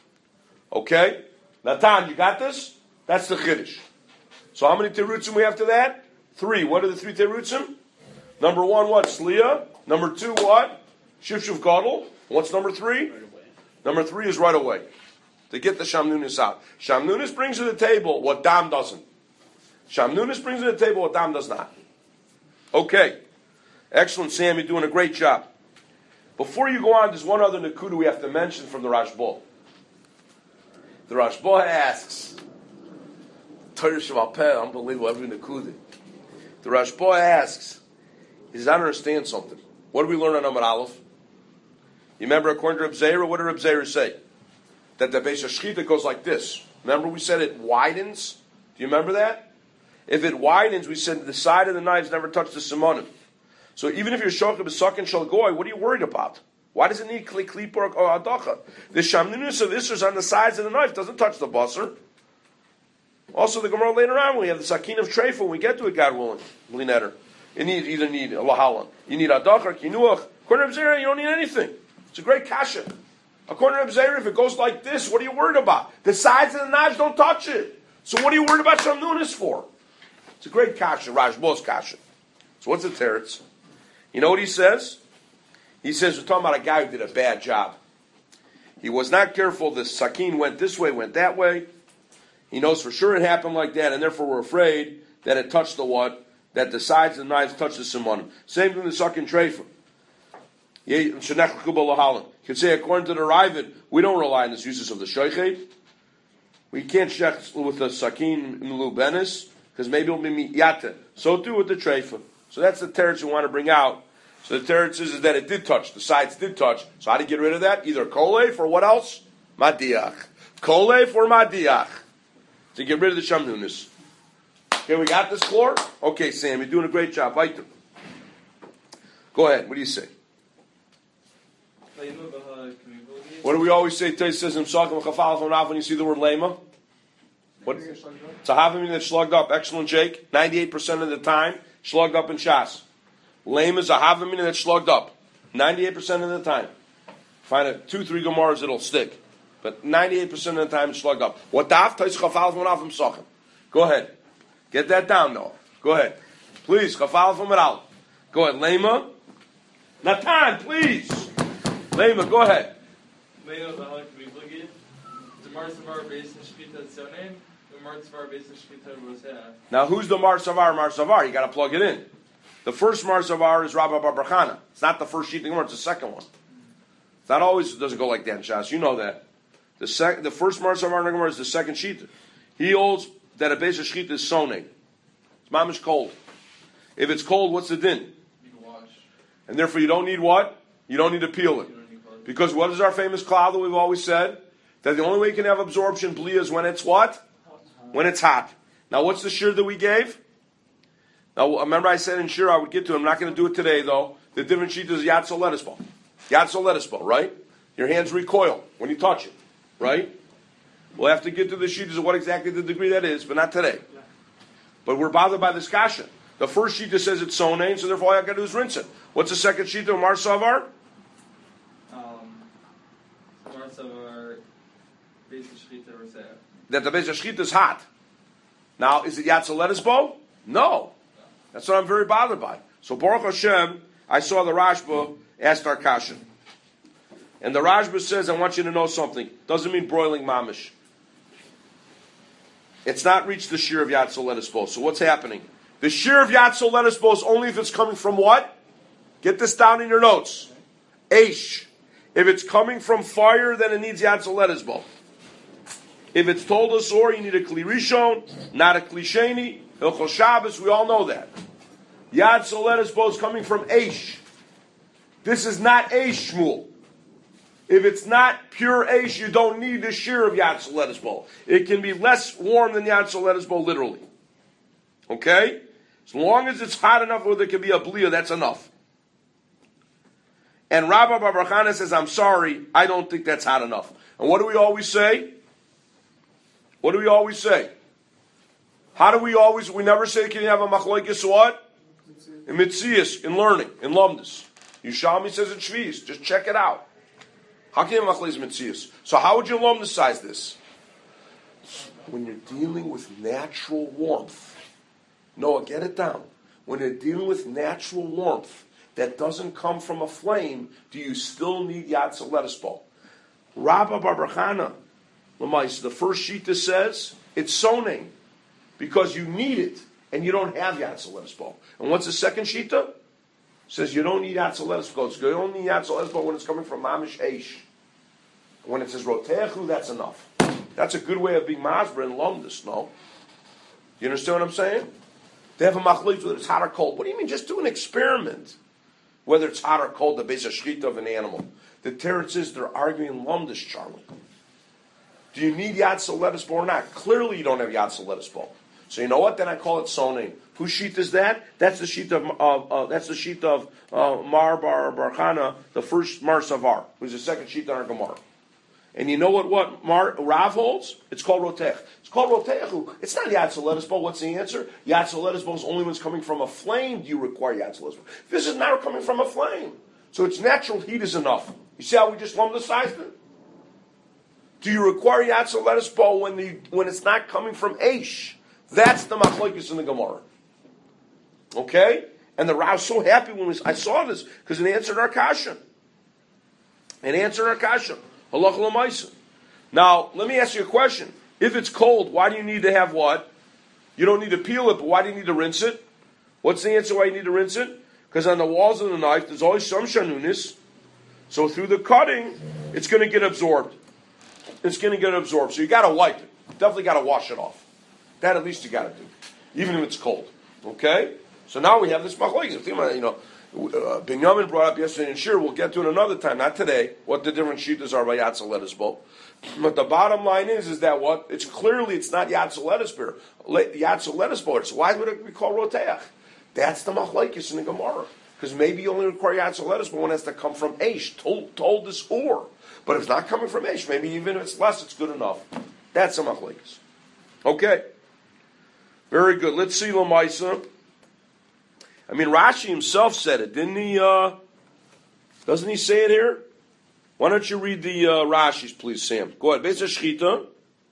Okay? Natan, you got this? That's the chiddush. So how many terutzim we have to that? Three. What are the three terutzim? Number one, what? Sliya. Number two, what? Shiv shiv gadol. What's number three? Right away. Number three is right away. To get the Shamnunis out. Shamnunis brings to the table what Dam doesn't. Shamnunis brings to the table what Dam does not. Okay. Excellent, Sam. You're doing a great job. Before you go on, there's one other Nakuda we have to mention from the Rashba. The Rashba asks, Torah Shabbal Peh, unbelievable, every Nakuda. The Rashba asks, he says, I don't understand something. What do we learn on Amar Aleph? You remember, according to Reb Zera, what did Reb Zera say? That the base of shchita goes like this. Remember, we said it widens. Do you remember that? If it widens, we said the side of the knives never touch the simonim. So even if you're shochah b'sakin shel goy, what are you worried about? Why does it need kli klip or adacha? The shamninus of isers on the sides of the knife doesn't touch the basar. Also, the Gemara later on, we have the sakin of treifa. When we get to it, God willing, blinetter. You need either need a lahalan, you need adacha or kinuach. According to Reb Zera, you don't need anything. It's a great kasha. According to Reb Zera, if it goes like this, what are you worried about? The sides of the knives don't touch it. So what are you worried about shamnunis for? It's a great kasha, Rashba's kasha. So what's the teretz? You know what he says? He says we're talking about a guy who did a bad job. He was not careful. The sakin went this way, went that way. He knows for sure it happened like that, and therefore we're afraid that it touched the what? That the sides of the knives touched the simonim. Same thing with the sakin treifa. You can say, according to the Ravid, we don't rely on this uses of the shoichet. We can't check with the sakin milu benis, because maybe it'll be miyate. So too with the treifa. So that's the teretz we want to bring out. So the teretz is, is that it did touch. The sides did touch. So how do you get rid of that? Either kolei for what else? Madiach. Kolei for madiach. To get rid of the shamnunis. Okay, we got this, Chlor? Okay, Sam, you're doing a great job. Weiter. Go ahead. What do you say? What do we always say? When you see the word lema? What? It's a havamina that's slugged up. Excellent, Jake. ninety-eight percent of the time, slugged up in Shas. Lema is a havamina that's slugged up. ninety-eight percent of the time. Find a two, three Gemaras, it'll stick. But ninety-eight percent of the time, it's slugged up. What daf? Go ahead. Get that down, though. Go ahead. Please. Go ahead. Lema. Natan, please. Lema, go ahead. Lema, the halak v'bligi. The marsavar based in shkita tzonen. The marsavar based in shkita rosea. Now, who's the Mar Savar? Mar Savar. You got to plug it in. The first Mar Savar is Rabba Bar Barchana. It's not the first sheet in the Gemara. It's the second one. It's not always. It doesn't go like that in Shas. You know that. The sec, the first Mar Savar in the Gemara is the second sheet. He holds that a base of shkita is soning. It's mamish cold. If it's cold, what's the din? You can wash. And therefore, you don't need what? You don't need to peel it. Because what is our famous cloud that we've always said? That the only way you can have absorption blia is when it's what? When it's hot. Now, what's the shir that we gave? Now, remember I said in shir I would get to it. I'm not going to do it today, though. The different sheet is yatso lettuce ball. Yatso lettuce ball, right? Your hands recoil when you touch it, right? We'll have to get to the sheet of what exactly the degree that is, but not today. But we're bothered by this kasha. The first sheet says it's sonain, so therefore all I got to do is rinse it. What's the second sheet of Mar Savar? Um, marsavar based in shkita rosea. That the base of shchita is hot. Now, is it yatsa lettuce bowl? No. That's what I'm very bothered by. So Baruch Hashem, I saw the Rashba asked our kasha. And the Rashba says, I want you to know something. Doesn't mean broiling mamish. It's not reached the shear of yatsa lettuce bowl. So what's happening? The shear of yatsa lettuce bowl is only if it's coming from what? Get this down in your notes. Aish. If it's coming from fire, then it needs yatsa lettuce bowl. If it's told us or you need a kli rishon, not a kli sheni, hilchos Shabbos, we all know that. Yatsa lettuce bowl is coming from aish. This is not aish, Shmuel. If it's not pure aish, you don't need the shear of yatsa lettuce bowl. It can be less warm than yatsa lettuce bowl, literally. Okay? As long as it's hot enough where there can be a blia, that's enough. And Rabbi Bar Barchana says, I'm sorry, I don't think that's hot enough. And what do we always say? What do we always say? How do we always, we never say, can you have a machlokes what? In mitzias, in learning, in lumdus. Yushalmi says in shvius, just check it out. How can you have machlokes mitzias? So how would you lumdusize this? When you're dealing with natural warmth. Noah, get it down. When you're dealing with natural warmth that doesn't come from a flame, do you still need yatsa lettuce bowl? Rabba Bar Barchana, the first shita says it's soning because you need it and you don't have yatsa lettuce bowl. And what's the second shita? Says you don't need yatsa lettuce bowl. You don't need yatsa lettuce bowl when it's coming from mamish eish. When it says rotechu, that's enough. That's a good way of being masber and lumdus. No, you understand what I'm saying? They have a machlokes whether it's hot or cold. What do you mean? Just do an experiment. Whether it's hot or cold, the base of shchita of an animal. The teretz is they're arguing lumdus, Charlie. Do you need yatsa lettuce bowl or not? Clearly you don't have yatsa lettuce bowl. So you know what? Then I call it sonain. Whose sheet is that? That's the sheet of uh, uh, that's the sheet of uh, Mar Bar Barchana, the first Mar Savar, who's the second sheet on our Gemara. And you know what? What Mar Rav holds? It's called rotech. It's called rotechu. It's not yatsa lettuce bowl. What's the answer? Yatsa lettuce bowl is only when it's coming from a flame. Do you require yatsa lettuce bowl? This is not coming from a flame, so its natural heat is enough. You see how we just lumdusized it? Do you require yatsa lettuce bowl when the when it's not coming from eish? That's the machlokes in the Gemara. Okay? And the Rav was so happy when we, I saw this because it answered our kasha. It answered our kasha. Halach l'maisa. Now, let me ask you a question. If it's cold, why do you need to have what? You don't need to peel it, but why do you need to rinse it? What's the answer why you need to rinse it? Because on the walls of the knife, there's always some shanunis. So through the cutting, it's going to get absorbed. It's going to get absorbed. So you got to wipe it. Definitely got to wash it off. That at least you got to do, even if it's cold. Okay? So now we have this machlokes. You know, uh, Binyamin brought up yesterday, and sure, we'll get to it another time, not today, what the different shitas are by yatsa lettuce bowl. But the bottom line is, is that what? It's clearly, it's not yatsa lettuce beer. Yatsa lettuce bowl. So why would it be called roteach? That's the machlokes in the Gemara. Because maybe you only require yatsa lettuce, but one has to come from eish, told, told this or. But if it's not coming from eish, maybe even if it's less, it's good enough. That's the machlokes. Okay. Very good. Let's see Lamaisa. I mean, Rashi himself said it, didn't he? Uh, doesn't he say it here? Why don't you read the uh, Rashis, please, Sam? Go ahead. Beis HaShchita.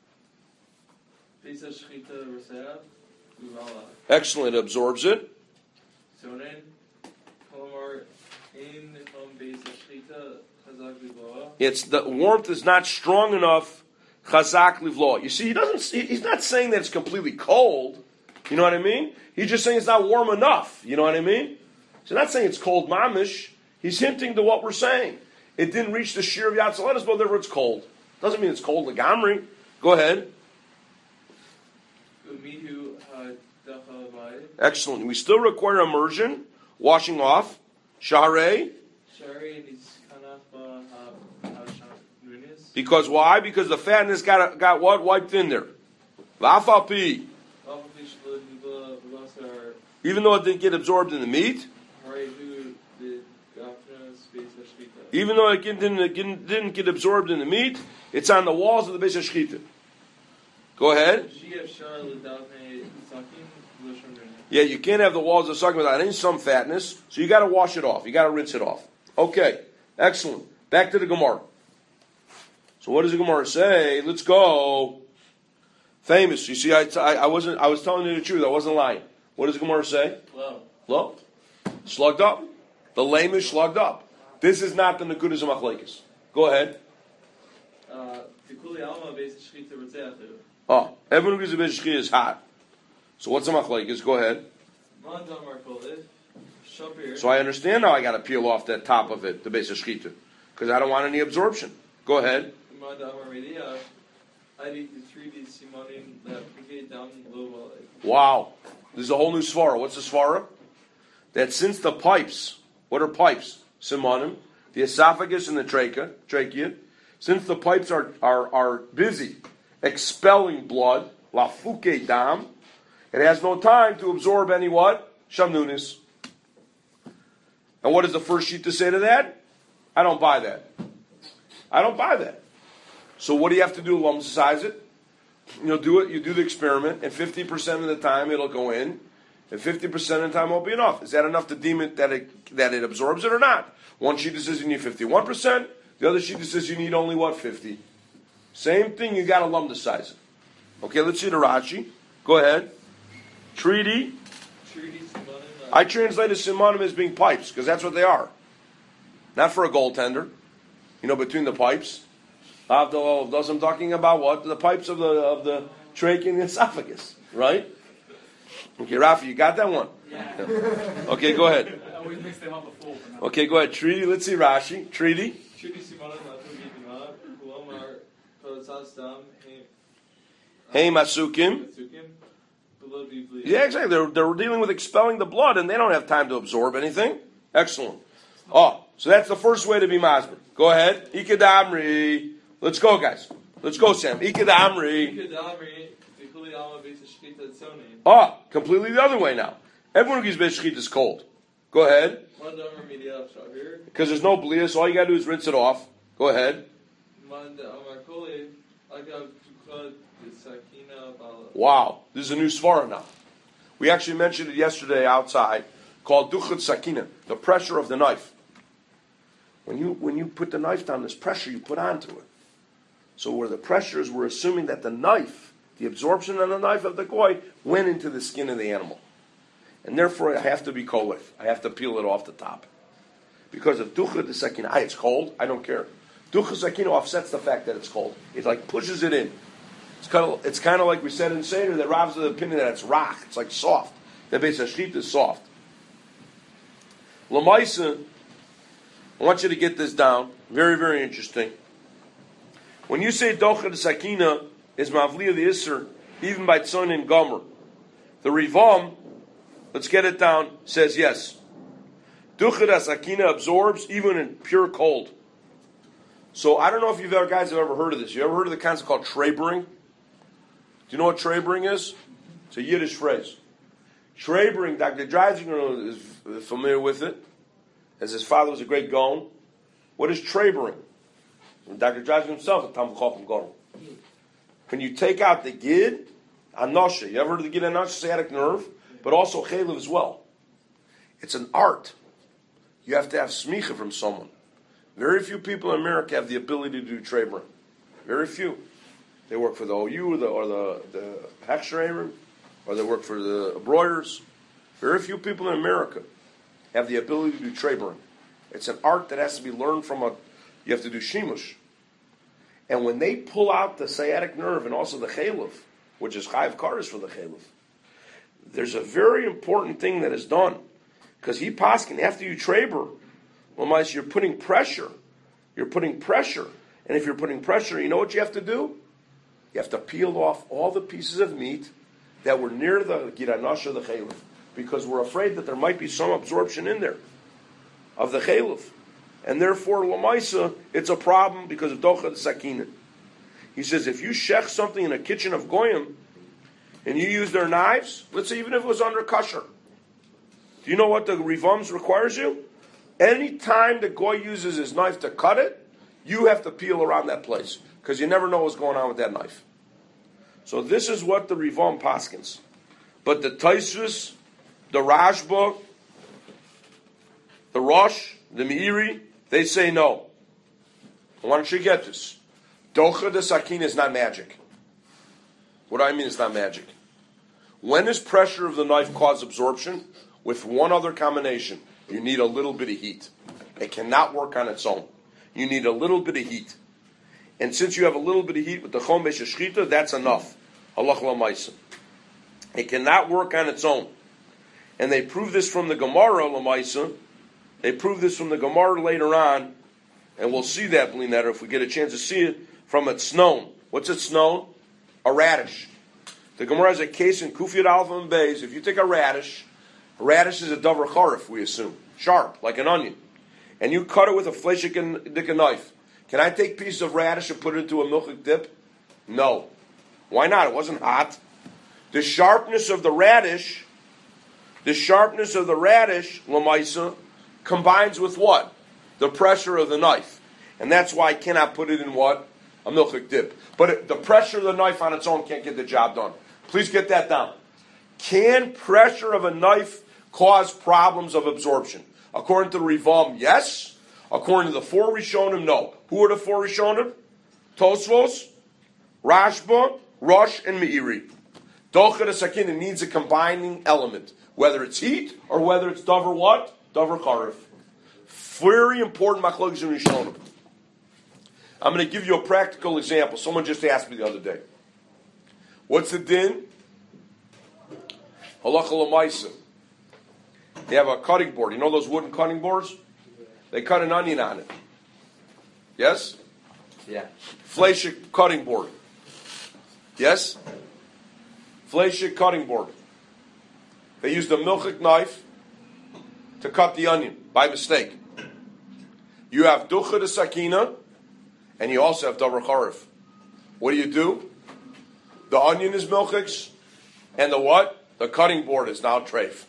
Beis HaShchita Rosea. Uvala. Excellent. Absorbs it. Sonen. Kolomar. In Om Beis HaShchita. It's the warmth is not strong enough. Chazak livlo. You see, he doesn't. He's not saying that it's completely cold. You know what I mean? He's just saying it's not warm enough. You know what I mean? So not saying it's cold mamish. He's hinting to what we're saying. It didn't reach the shear of Yatzaletis, but therefore it's cold. Doesn't mean it's cold legamri. Go ahead. Excellent. We still require immersion, washing off. Share. Because why? Because the fatness got got what wiped in there. V'afalpi. Even though it didn't get absorbed in the meat. Even though it didn't, it didn't, didn't get absorbed in the meat, it's on the walls of the Beis HaShchita. Go ahead. Yeah, you can't have the walls of the sucking without any some fatness, so you got to wash it off. You got to rinse it off. Okay, excellent. Back to the Gemara. So what does the Gemara say? Let's go. Famous. You see, I, I, I wasn't. I was telling you the truth. I wasn't lying. What does the Gemara say? Low. Low. Slugged up. The lame is slugged up. This is not the Nekudas of Machlekes. Go ahead. Oh, everyone who's a Beis HaShchita is hot. So what's the Machlekes? Go ahead. So I understand now I got to peel off that top of it, the Beis HaShchita, because I don't want any absorption. Go ahead. Wow. This is a whole new svara. What's the svara? That since the pipes, what are pipes? Simonim, the esophagus and the trachea, trachea. Since the pipes are, are, are busy expelling blood, lafuke dam, it has no time to absorb any what? Shamnunis. And what does the first sheet to say to that? I don't buy that. I don't buy that. So what do you have to do? Lumsize it. You'll do it. You do the experiment, and fifty percent of the time it'll go in, and fifty percent of the time won't be enough. Is that enough to deem it that it that it absorbs it or not? One sheet says you need fifty-one percent. The other sheet says you need only what fifty. Same thing. You got to lumsize it. Okay, let's see the Rashi. Go ahead. Treaty. I translated simonim as being pipes because that's what they are. Not for a goaltender. You know, between the pipes. Those I'm talking about what? The pipes of the of the trachea and the esophagus, right? Okay, Rafi, you got that one? Yeah. Okay, go ahead. I always mixed them up before. Okay, go ahead. Treaty, let's see Rashi. Treaty. Hey, Masukim. Yeah, exactly. They're, they're dealing with expelling the blood, and they don't have time to absorb anything. Excellent. Oh, so that's the first way to be masber. Go ahead. Ikadamri. Let's go, guys. Let's go, Sam. Ikadamri. Oh, completely the other way now. Everyone who gives Beis HaShchita is cold. Go ahead. Because there's no blias, all you got to do is rinse it off. Go ahead. Wow, this is a new svara now. We actually mentioned it yesterday outside, called duchat sakina, the pressure of the knife. When you when you put the knife down, there's pressure you put onto it. So where the pressure is, we're assuming that the knife, the absorption on the knife of the goy, went into the skin of the animal. And therefore, I have to be kolif. I have to peel it off the top. Because if duchat sakina, ah, it's cold, I don't care. Duchat sakina offsets the fact that it's cold. It like pushes it in. It's kind of it's kind of like we said in Seder that Rav's of the opinion that it's rock. It's like soft. The Beis HaShchita is soft. Lamaisa, I want you to get this down. Very, very interesting. When you say Dochad Sakina is Mavliya the Isser, even by Tzon and Gomer, the Rivam, let's get it down, says yes. Dochad Sakina absorbs even in pure cold. So I don't know if you've ever guys have ever heard of this. You ever heard of the concept called trebering? Do you know what trebering is? It's a Yiddish phrase. Trebering, Doctor Dreisinger is familiar with it, as his father was a great Gaon. What is trebering? Doctor Dreisinger himself is a Talmud Chacham Gaon. When you take out the gid, anosha, you ever heard of the gid anosha, sciatic nerve, but also chaylev as well. It's an art. You have to have smicha from someone. Very few people in America have the ability to do trebering. Very few. They work for the O U or the, or the, the Hechsherim, or they work for the Breuers. Very few people in America have the ability to do trebering. It's an art that has to be learned from a you have to do shimush. And when they pull out the sciatic nerve and also the chalif, which is chayiv kares for the chalif, there's a very important thing that is done. Because he paskin, after you traber, well, you're putting pressure. You're putting pressure. And if you're putting pressure, you know what you have to do? You have to peel off all the pieces of meat that were near the giranasha, the chalif. Because we're afraid that there might be some absorption in there of the chalif. And therefore, lamaisa, it's a problem because of docha the sakina. He says, if you shech something in a kitchen of goyim, and you use their knives, let's say even if it was under kosher, do you know what the Rivams requires you? Any time the goy uses his knife to cut it, you have to peel around that place because you never know what's going on with that knife. So this is what the Rivam paskins. But the Taisvis, the Rashba, the Rosh, the Meiri, they say no. Why don't you get this? Docha de Sakin is not magic. What do I mean it's not magic? When does pressure of the knife cause absorption? With one other combination. You need a little bit of heat. It cannot work on its own. You need a little bit of heat. And since you have a little bit of heat with the chom beis shchita, that's enough. Halach l'maisa. It cannot work on its own. And they prove this from the Gemara l'maisa. They prove this from the Gemara later on. And we'll see that, Blinetta, if we get a chance to see it, from its known. What's its known? A radish. The Gemara has a case in Kufiyat Alpha and Beis. If you take a radish, a radish is a davar charif, we assume. Sharp, like an onion. And you cut it with a fleshik and knife. Can I take pieces of radish and put it into a milchik dip? No. Why not? It wasn't hot. The sharpness of the radish, the sharpness of the radish, lamaisa, combines with what? The pressure of the knife. And that's why I cannot put it in what? A milchik dip. But it, the pressure of the knife on its own can't get the job done. Please get that down. Can pressure of a knife cause problems of absorption? According to the Rivam, yes. According to the four Rishonim, no. Who are the four Rishonim? Tosfos, Rashba, Rosh, and Meiri. Docha de Sakin needs a combining element. Whether it's heat or whether it's davar what? Davar charif. Very important machlokes in Rishonim. I'm going to give you a practical example. Someone just asked me the other day. What's the din? Halacha l'maisa. They have a cutting board. You know those wooden cutting boards? They cut an onion on it. Yes? Yeah. Fleshik cutting board. Yes? Fleshik cutting board. They used a milchik knife to cut the onion by mistake. You have ducha de sakina, and you also have davar charif. What do you do? The onion is milchiks, and the what? The cutting board is now treif.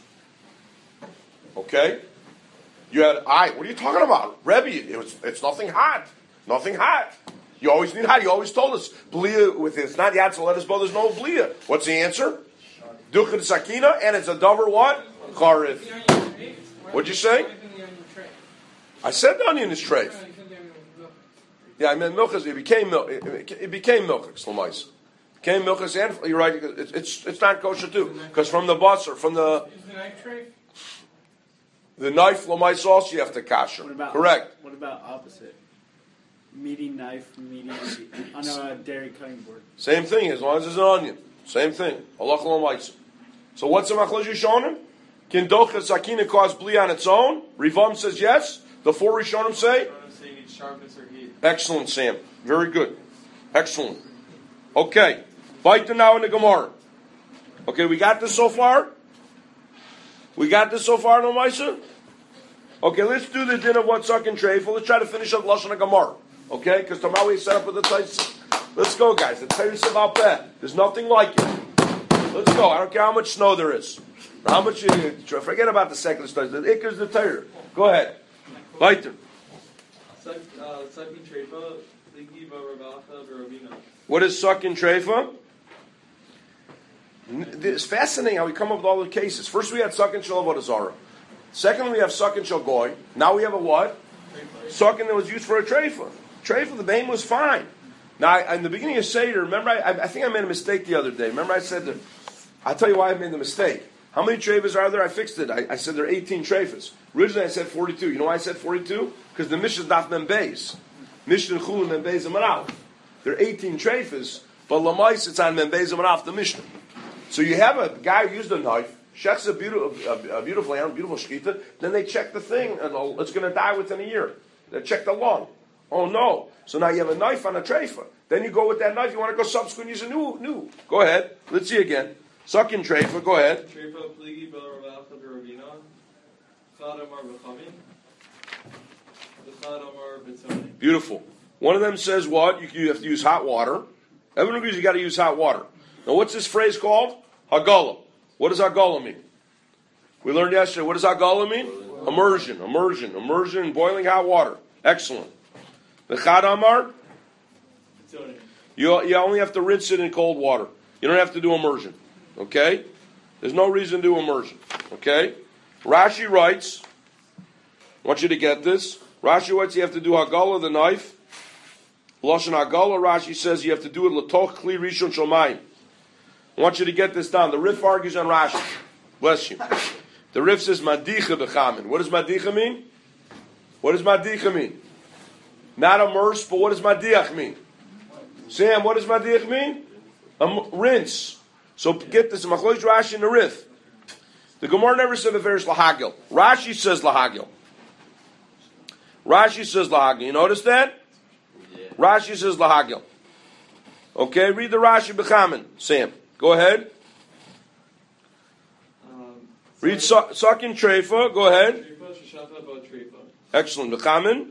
Okay? You had, I. What are you talking about? Rebbe, it was, it's nothing hot. Nothing hot. You always need hot. You always told us. Blia, with it's not Yatzel, let us brothers know Blia. What's the answer? Duchad Sakina, and it's a davar what? Charif. What'd you say? I said the onion is treif. Yeah, I meant milchas. It became milk. It, it became milchas. L'mais. Became milchas, and you're right. It, it's it's not kosher too, because from the basar, from the Is the knife treif? the knife l'mais also you have to kasher. What about, correct? What about opposite? Meaty knife, meaty on a dairy cutting board. Same thing, as long as it's an onion. Same thing. Allah l'mais. So what's the machlokes Rishonim? Can docha sakina cause bli on its own? Rivam says yes. The four Rishonim say. Say you need sharpness or heat. Excellent, Sam. Very good. Excellent. Okay. Weiter now in the Gemara. Okay, we got this so far? We got this so far, no Maisa? Okay, let's do the din of what's sucking treifel. Let's try to finish up Lashon Gemara. Okay? Because tomorrow we set up with the Tais. Let's go, guys. The Tais about that. There's nothing like it. Let's go. I don't care how much snow there is. How much you forget about the second Tais. The Iker is the Torah. Go ahead. Weiter. What is sucking treifa? It's fascinating how we come up with all the cases. First we had sucking shel avodah zarah. Second we have sucking shel goy. Now we have a what? Sucking that was used for a treifa. Treifa, the name was fine. Now I, in the beginning of Seder, remember I, I think I made a mistake the other day. Remember I said that, I'll tell you why I made the mistake. How many treifas are there? I fixed it. I, I said there are eighteen treifas. Originally I said forty-two. You know why I said forty-two? because the Mishnah is not Membeis. Mishnah Chulin Membeis and Manaf. There are eighteen treifas, but Lamais it's on Membeis and Manaf, the Mishnah. So you have a guy who used a knife, checks a beautiful, a, a beautiful animal, beautiful shkita, then they check the thing, and it's going to die within a year. They check the lung. Oh no. So now you have a knife on a treifa. Then you go with that knife, you want to go subsequent, use a new, new. Go ahead. Let's see again. Sucking treifa, go ahead. Treifa pligi bel ravacha b'ravina. Chad amar b'chavin. Chad amar b'tzonim. Beautiful. One of them says what? You, you have to use hot water. Everyone agrees you got to use hot water. Now what's this phrase called? Hagala. What does Hagala mean? We learned yesterday. What does Hagala mean? Immersion, immersion, immersion in boiling hot water. Excellent. The Chad Amar? You, you only have to rinse it in cold water. You don't have to do immersion. Okay? There's no reason to do immersion. Okay? Rashi writes, I want you to get this. Rashi writes you have to do Hagala, the knife. Lashon Hagala, Rashi says you have to do it L'toch Kli Rishon Shomayim. I want you to get this down. The Rif argues on Rashi. Bless you. The Rif says Madicha b'chamin. What does Madicha mean? What does Madicha mean? Not immerse, but what does Madiach mean? Sam, what does Madiach mean? Um, rinse. So get this. Machlois Rashi and the Rif. The Gemara never said the various Lahagil. Rashi says Lahagil. Rashi says Lahagil. You notice that? Yeah. Rashi says Lahagil. Okay, read the Rashi b'chamin. Sam, go ahead. Um, read Sakin Treifa. Go ahead. Excellent. B'chamin.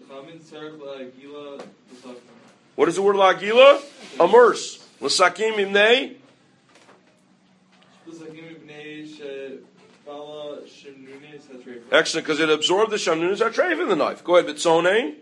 What is the word La'agila? Immerse. L'sakim imnei. Excellent, because it absorbed the shamnunis hatreif in the knife. Go ahead, Bitzonein.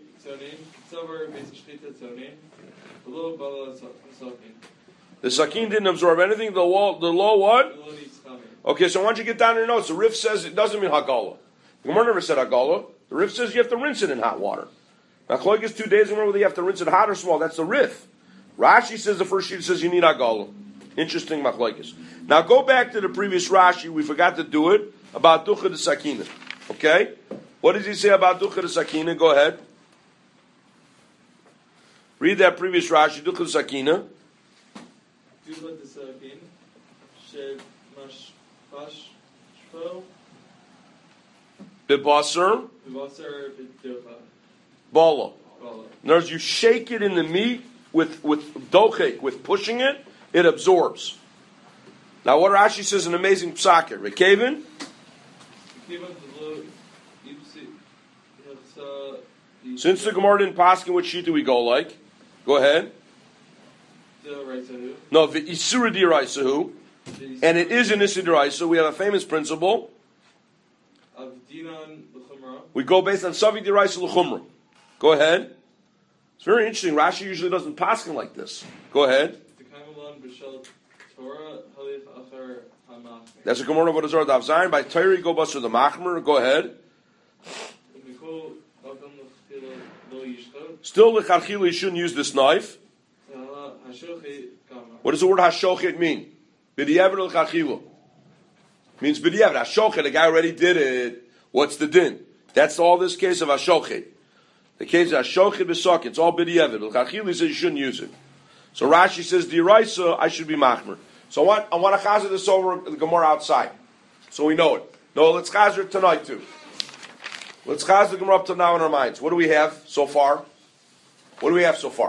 The sakin didn't absorb anything. The law, the law what? Okay, so why don't you get down your notes? The Rif says it doesn't mean Hagala. The Gemara never said Hagala. The Rif says you have to rinse it in hot water. Now, Chloe gets two days in whether you have to rinse it hot or small. That's the Rif. Rashi says the first sheet says you need Hagala. Interesting machlokes. Now go back to the previous Rashi. We forgot to do it about Ducha de Sakina. Okay? What does he say about Ducha de Sakina? Go ahead. Read that previous Rashi, Ducha de Sakina. Ducha de Sakina. Shemashpash shpo. Bibasar. Bibasar b'ducha. Bala. Bala. In other words, you shake it in the meat with with dochek, with pushing it, it absorbs. Now, what Rashi says an amazing psaka. Rekevin. Since the Gemara didn't paskin, which sheet do we go like? Go ahead. No, the Isura D'Iraisahu. And it is an Isura D'Iraisa. We have a famous principle. We go based on Savi D'Iraisa L'chumra. Go ahead. It's very interesting. Rashi usually doesn't paskin like this. Go ahead. That's a Gemara of Vodazor Dav Zayin. By Torah, go bust the Machmer. Go ahead. Still, the Charchila, you shouldn't use this knife. What does the word Hashochet mean? B'diavad or Charchila? Means B'diavad. Hashochet, the guy already did it. What's the din? That's all this case of Hashochet. The case of Hashochet b'Sok, it's all B'diavad. The Charchila says you shouldn't use it. So Rashi says, D'Iraisa, I should be Machmer. So I want, I want to chazer this over the Gemara outside. So we know it. No, let's chazer it tonight too. Let's chazer the Gemara up to now in our minds. What do we have so far? What do we have so far?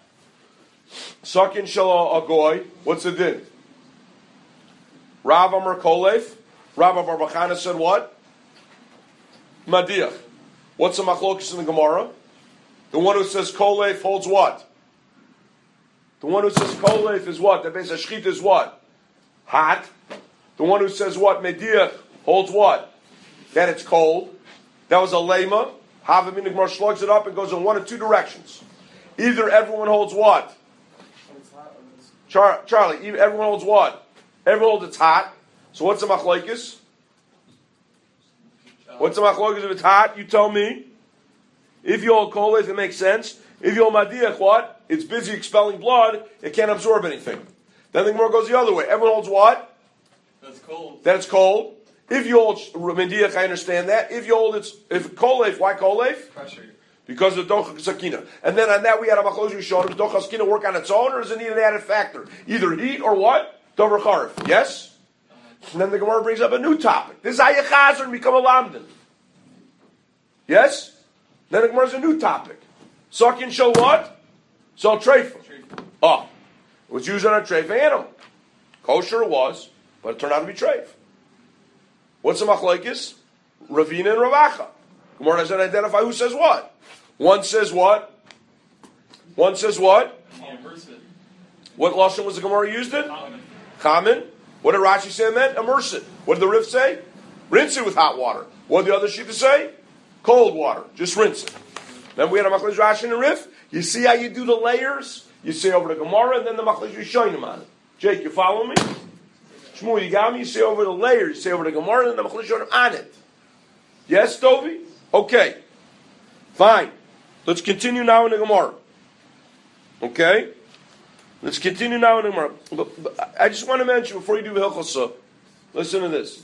Sakin Shala Agoy. What's the din? Rav Amar Kolev. Rav Amar Bachana said what? Madiach. What's the machlokes in the Gemara? The one who says Kolev holds what? The one who says Kolev is what? The base Ashchit is what? Hot. The one who says what? Mediach holds what? That it's cold. That was a lema. Havamim the Gemara slugs it up and goes in one of two directions. Either everyone holds what? Char- Charlie, everyone holds what? Everyone holds it's hot. So what's the machlokes? What's the machlokes if it's hot? You tell me. If you hold Kolev, it makes sense. If you hold Madiach, what? It's busy expelling blood. It can't absorb anything. Then the Gemara goes the other way. Everyone holds what? That's cold. That's cold. If you hold Madiach, I understand that. If you hold it's if Kolev, why Kolev? Pressure. Because of Docha Sakina. And then on that we had a Machlokas Rishonim. Does Docha Sakina work on its own, or does it need an added factor? Either heat or what? Dover Charif. Yes? And then the Gemara brings up a new topic. This is how you chazer and become a lamdan. Yes? Then the Gemara is a new topic. Sakin shall what? Shall treifa. Oh. It was used on a treifa animal. Kosher it was, but it turned out to be treif. What's the machlokes? Ravina and Ravacha. Gemara doesn't identify who says what. One says what? One says what? What lashon was the Gemara used in? Chamin. What did Rashi say it meant? Immerse it. What did the Rif say? Rinse it with hot water. What did the other Shita say? Cold water. Just rinse it. Remember we had a Machlokes Rashi and a Rif? You see how you do the layers? You say over the Gemara and then the Machlokes Rishonim on it. Jake, you follow me? Shmuel, you got me? You say over the layers. You say over the Gemara and then the Machlokes Rishonim on it. Yes, Dovi? Okay. Fine. Let's continue now in the Gemara. Okay? Let's continue now in the Gemara. But, but I just want to mention before you do Hilchosah, listen to this.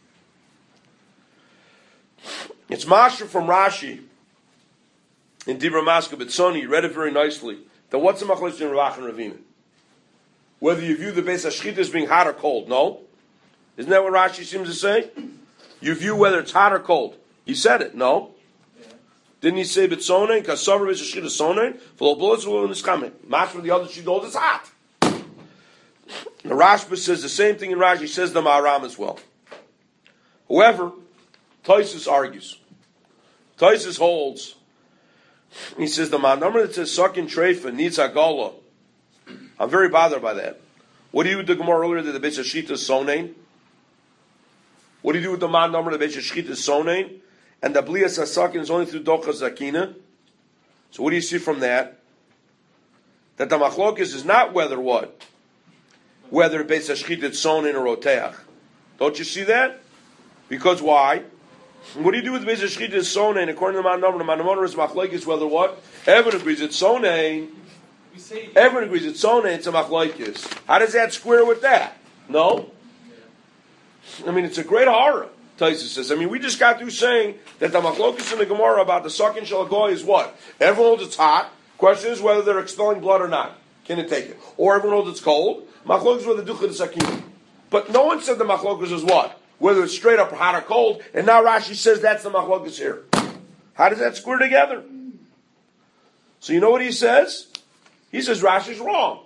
It's Masha from Rashi in Dibra Maska B'Tzoni. You read it very nicely. That what's the machlokes in Ravach and Ravina? Whether you view the Beis HaShchita as being hot or cold. No? Isn't that what Rashi seems to say? You view whether it's hot or cold. He said it. No? Didn't he say B'Tzonein? Kasavar Beis HaShchita Sonein? V'lo bullets will in this comment. Match from the other Shidol is hot. The Rashba says the same thing in Rashi. He says the Ma'aram as well. However, Taisus argues. Taisus holds. He says the number that says Sakin Treifa needs Hagala. I'm very bothered by that. What do you do with the Gemara earlier that the Beis HaShchita is Sonein? What do you do with the man number that the Beis HaShchita is Sonein? And the Blias HaSakin is only through Docha Zakina? So what do you see from that? That the Machlokes is not whether what? Whether Beis HaShchita is Sonein or Roteach. Don't you see that? Because why? What do you do with Beis HaShchita is Sonein? According to the man number, the man number is Machlokes whether what? Everyone agrees it's Sonein. Everyone agrees it's Sonein, it's a Machlokes. How does that square with that? No? I mean, it's a great horror, Taisus says. I mean, we just got through saying that the Machlokes in the Gemara about the Sakin Shalagoy is what? Everyone holds it's hot. Question is whether they're expelling blood or not. Can it take it? Or everyone holds it's cold. Machlokes whether the Ducha the Sakin. But no one said the Machlokes is what? Whether it's straight up hot or cold. And now Rashi says that's the Machlokes here. How does that square together? So you know what he says? He says Rashi's wrong.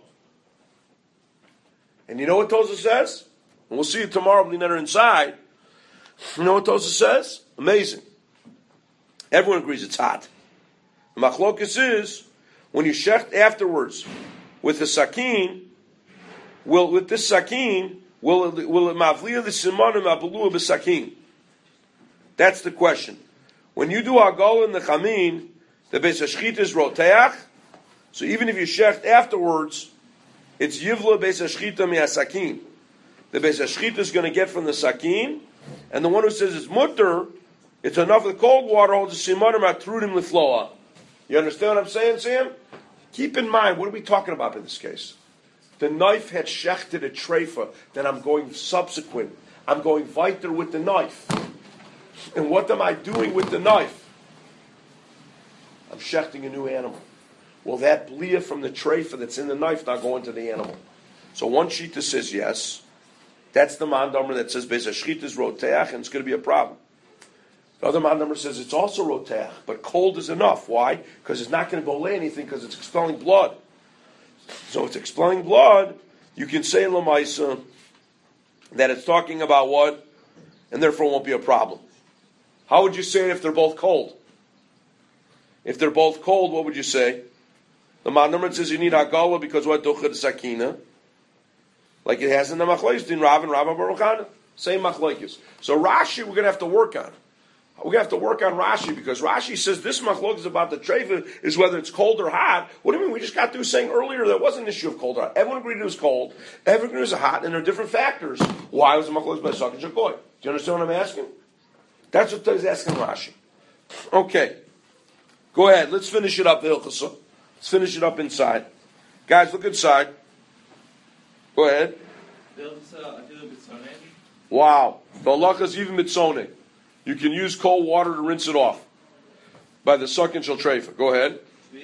And you know what Tosa says? And we'll see it tomorrow when we inside. You know what Tosa says? Amazing. Everyone agrees it's hot. The Machlokes is when you shecht afterwards with the sakin, will with this sakin, will it will it mavliya the simanim abulua b'sakin? That's the question. When you do Hagala in the Chamin, the Beis HaShchita is roteach. So even if you shecht afterwards, it's yivla Beis HaShchita mi'asakin. The Beis HaShchita is going to get from the sakin, and the one who says it's mutter, it's enough with cold water holds the simanim atrudim lifloa. You understand what I'm saying, Sam? Keep in mind, what are we talking about in this case? The knife had shechted a treifa, then I'm going subsequent. I'm going weiter with the knife. And what am I doing with the knife? I'm shechting a new animal. Will that blia from the treifa that's in the knife not go into the animal? So one shita says yes. That's the mandamer that says Beis HaShchita is roteach, and it's going to be a problem. The other mandamer says it's also roteach, but cold is enough. Why? Because it's not going to go lay anything because it's expelling blood. So it's expelling blood. You can say in Lamaisa that it's talking about what, and therefore it won't be a problem. How would you say it if they're both cold? If they're both cold, what would you say? The mandamer says you need Hagala because what? Ducha de Sakina. Like it has in the Machlokes, in Rav and Rav Baruch Hana. Same Machlokes. So Rashi, we're going to have to work on. We're going to have to work on Rashi because Rashi says this Machlokes about the treifa is whether it's cold or hot. What do you mean? We just got through saying earlier there wasn't an issue of cold or hot. Everyone agreed it was cold. Everyone agreed it was hot, and there are different factors. Why was the Machlokes by Sakin Shakoy? Do you understand what I'm asking? That's what he's asking Rashi. Okay. Go ahead. Let's finish it up, the Hilchasa. Let's finish it up inside. Guys, look inside. Go ahead. Wow. The halacha is even mitzoneh. You can use cold water to rinse it off. by the Sakin Shel Treifa. Go ahead.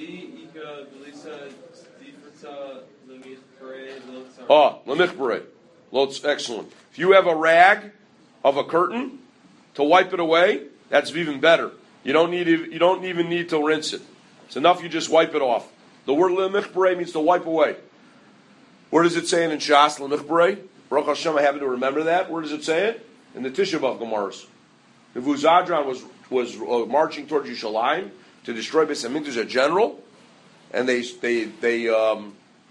Oh, lemich beret. Lot's excellent. If you have a rag of a curtain to wipe it away, that's even better. You don't need you don't even need to rinse it. It's enough you just wipe it off. The word lemich beret means to wipe away. Where does it say it in Shas, lemich beret? Baruch Hashem, I happen to remember that. Where does it say it? In the Tisha B'Av Gemaras. The Vuzadran was was uh, marching towards Yerushalayim to destroy Beis Hamikdash, a general, and they they they um,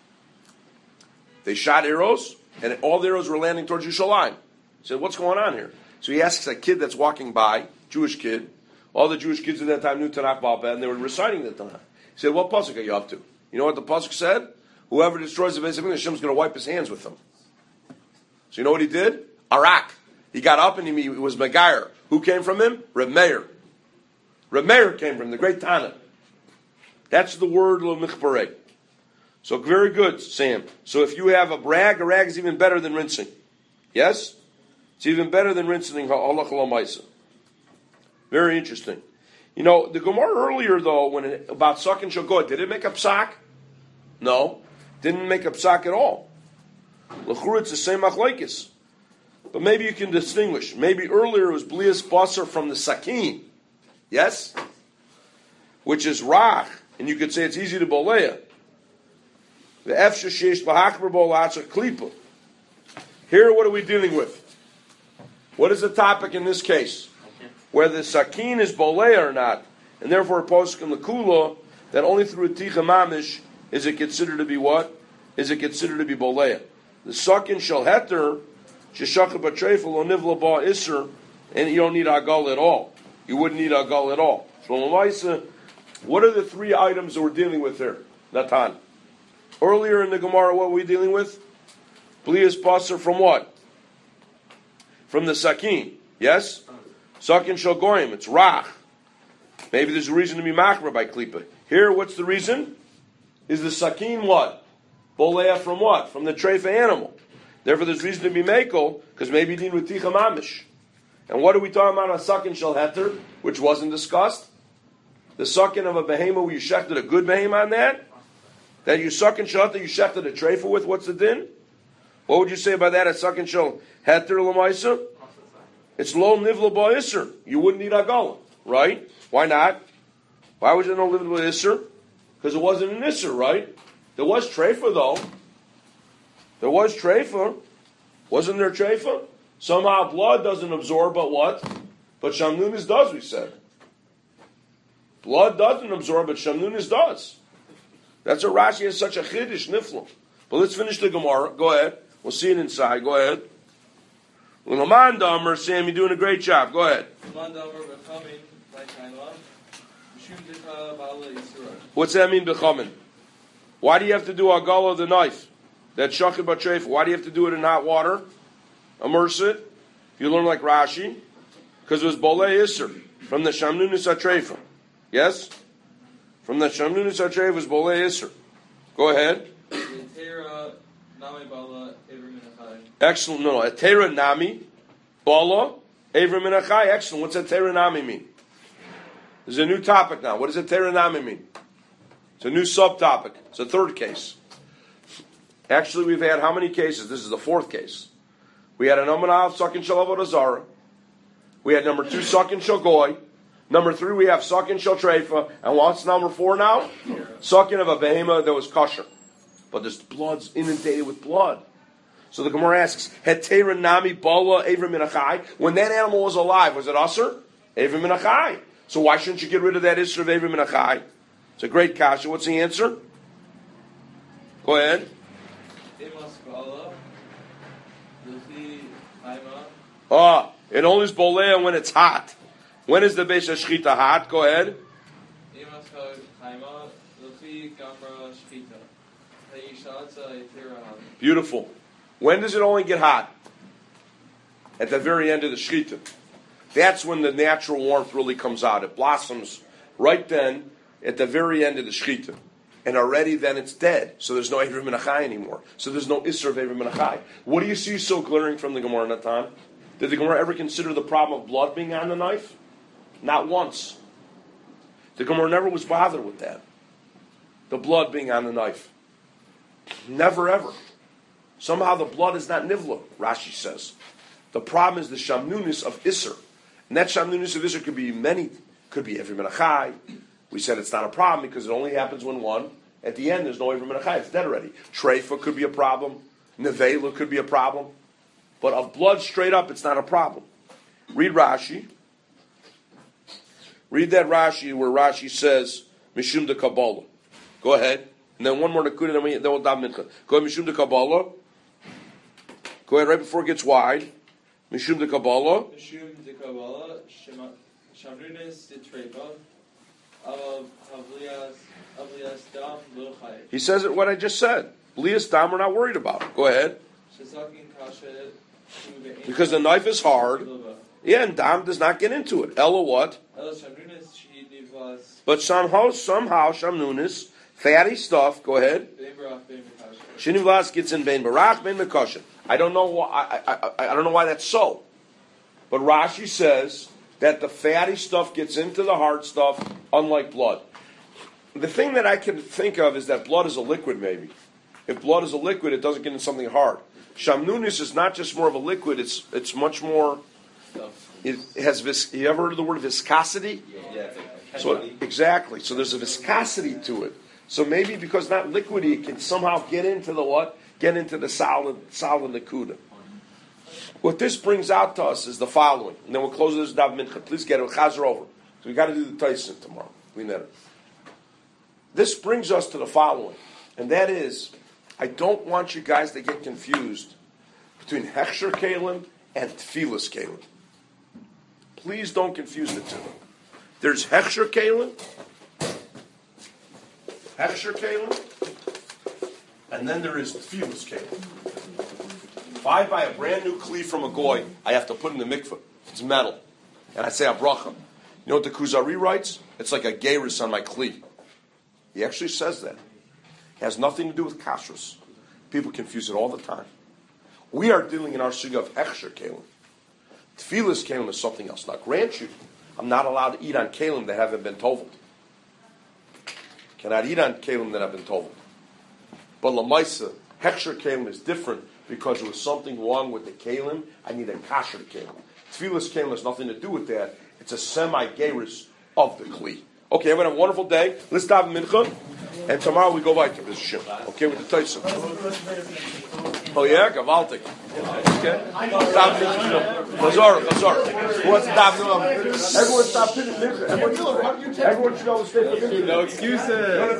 they shot arrows, and all the arrows were landing towards Yerushalayim. He said, "What's going on here?" So he asks a kid that's walking by, Jewish kid. All the Jewish kids at that time knew Tanakh Baal Peh, and they were reciting the Tanakh. He said, "What pasuk are you up to?" You know what the pasuk said? Whoever destroys the Beis Hamikdash, Hashem's going to wipe his hands with them. So you know what he did? Arak. He got up and he, he was Megayer. Who came from him? Reb Meir. Reb Meir came from the great Tana. That's the word lemich beret. So very good, Sam. So if you have a rag, a rag is even better than rinsing. Yes? It's even better than rinsing ha'olach l'maisa. Very interesting. You know, the Gemara earlier, though, when it, about Sakin Shel Goy, did it make a psak? No. Didn't make a psak at all. L'chur, it's the same machlekes. But maybe you can distinguish. Maybe earlier it was blias basar from the sakin. Yes? Which is rach. And you could say it's easy to boleya. The efshe sheish b'hakbar bo la'atzah klipa. Here, what are we dealing with? What is the topic in this case? Whether the sakin is boleya or not. And therefore, posuk in the kula, that only through a ticha mamish is it considered to be what? Is it considered to be boleya. The sakin shel heter, sheshachah b'treifel lo nivla ba iser, and you don't need agal at all. You wouldn't need agal at all. So, l'maisa, what are the three items that we're dealing with here? Natan. Earlier in the Gemara, what were we dealing with? Blias basar from what? From the sakin. Yes? Sakin shel goyim. It's rach. Maybe there's a reason to be machra by klipa. Here, what's the reason? Is the sakin what? Boleah from what? From the treifa animal. Therefore, there's reason to be mekel, because maybe you need with ticha mamish. And what are we talking about on sakin shel heter, which wasn't discussed? The sakin of a behema where you shechted a good behema on that? That you sakin shel heter, you shechted a treifa with, what's the din? What would you say about that at sakin shel heter l'maisa? It's lo nivla ba iser. You wouldn't need agala, right? Why not? Why was it no nivla ba iser? Because it wasn't an iser, right? There was treifa though. There was treifa. Wasn't there treifa? Somehow blood doesn't absorb, but what? But shamnunis does, we said. Blood doesn't absorb, but shamnunis does. That's a Rashi has such a chiddush nifla. But let's finish the Gemara. Go ahead. We'll see it inside. Go ahead. L'man damer, Sam, you're doing a great job. Go ahead. What's that mean, bechamin? Why do you have to do agala of the knife? That shachid b'treifa. Why do you have to do it in hot water? Immerse it. You learn like Rashi. Because it was bolei iser. From the shamnunis atreifa. Yes? From the shamnunis atreifa was bolei iser. Go ahead. Excellent. No, no. Etera nami. Bala. Evrim minachai. Excellent. What's etera nami mean? There's a new topic now. What does etera nami mean? It's a new subtopic. It's a third case. Actually, we've had how many cases? This is the fourth case. We had a number of Sakin Shel Avodah Zarah. We had number two Sakin Shel Goy. Number three, we have Sakin Shel Treifa. And what's number four now? Sakin of a behema that was kosher. But this blood's inundated with blood. So the Gemara asks, Hetera nami bala evrim minachai. When that animal was alive, was it usher? Evrim minachai. So why shouldn't you get rid of that isser of evrim minachai? It's a great kasha. What's the answer? Go ahead. Ah, it only is bolea when it's hot. When is the Beis HaShchita hot? Go ahead. Beautiful. When does it only get hot? At the very end of the Shchita. That's when the natural warmth really comes out. It blossoms right then at the very end of the Shchita. And already then it's dead. So there's no Evrim Minachai anymore. So there's no Isser of Evrim Minachai. What do you see so glaring from the Gemara, Natan? Did the Gemara ever consider the problem of blood being on the knife? Not once. The Gemara never was bothered with that. The blood being on the knife. Never ever. Somehow the blood is not nivla, Rashi says. The problem is the shamnunis of Isser. And that shamnunis of Isser could be many, could be every menachai. We said it's not a problem because it only happens when one. At the end, there's no every menachai. It's dead already. Treifa could be a problem. Nevela could be a problem. But of blood straight up, it's not a problem. Read Rashi. Read that Rashi where Rashi says, Mishum de Kabbalah. Go ahead. And then one more Nakuda, then, we, then we'll daven mincha. Go ahead, Mishum de Kabbalah. Go ahead, right before it gets wide. Mishum de Kabbalah. Mishum de Kabbalah, Shamrunis de Treifa, of Havlias, Havlias Dam, Lo Chai. He says it what I just said. Blias Dam, we're not worried about it. Go ahead. Because the knife is hard. Yeah, and Dam does not get into it. Ella what? But somehow, somehow, Shamnunis, fatty stuff, go ahead. Shinivlas gets in Bein Barach, Bein Mekoshin. I don't know why. I, I, I don't know why that's so, but Rashi says that the fatty stuff gets into the hard stuff, unlike blood. The thing that I can think of is that blood is a liquid. Maybe if blood is a liquid, it doesn't get into something hard. Shamnunis is not just more of a liquid; it's it's much more. It has vis. You ever heard of the word viscosity? Yeah. So exactly. So there's a viscosity to it. So maybe because not liquidy, it can somehow get into the what? Get into the solid, solid nakuda. What this brings out to us is the following, and then we'll close this dav mincha. Please get it. Chazer over. So we got to do the Tyson tomorrow. We know it. This brings us to the following, and that is, I don't want you guys to get confused between hechsher kalim and tefillas kalim. Please don't confuse the two. There's hechsher kalim. Hechsher kalim, and then there is tefillas kalim. If I buy a brand new kli from a goy, I have to put in the mikveh. It's metal, and I say a bracha. You know what the Kuzari writes? It's like a gerus on my kli. He actually says that. It has nothing to do with kashrus. People confuse it all the time. We are dealing in our suga of hechsher kalim. Tefillas kalim is something else. Now, grant you, I'm not allowed to eat on kalim that haven't been toveled. Cannot eat on kalim that have been toveled. But lamaisa, hechsher kalim is different because there was something wrong with the kalim. I need a kasher kalim. Tefillas kalim has nothing to do with that. It's a semi-gerus of the kli. Okay, everyone have a wonderful day. Let's daven mincha, and tomorrow we go weiter. This is okay with the Tyson. Oh yeah, gavaltik. Okay. Daven mincha. Chazor, chazor. Who wants to daven mincha? Everyone stop pinning mincha. Everyone should always stay for mincha. No excuses.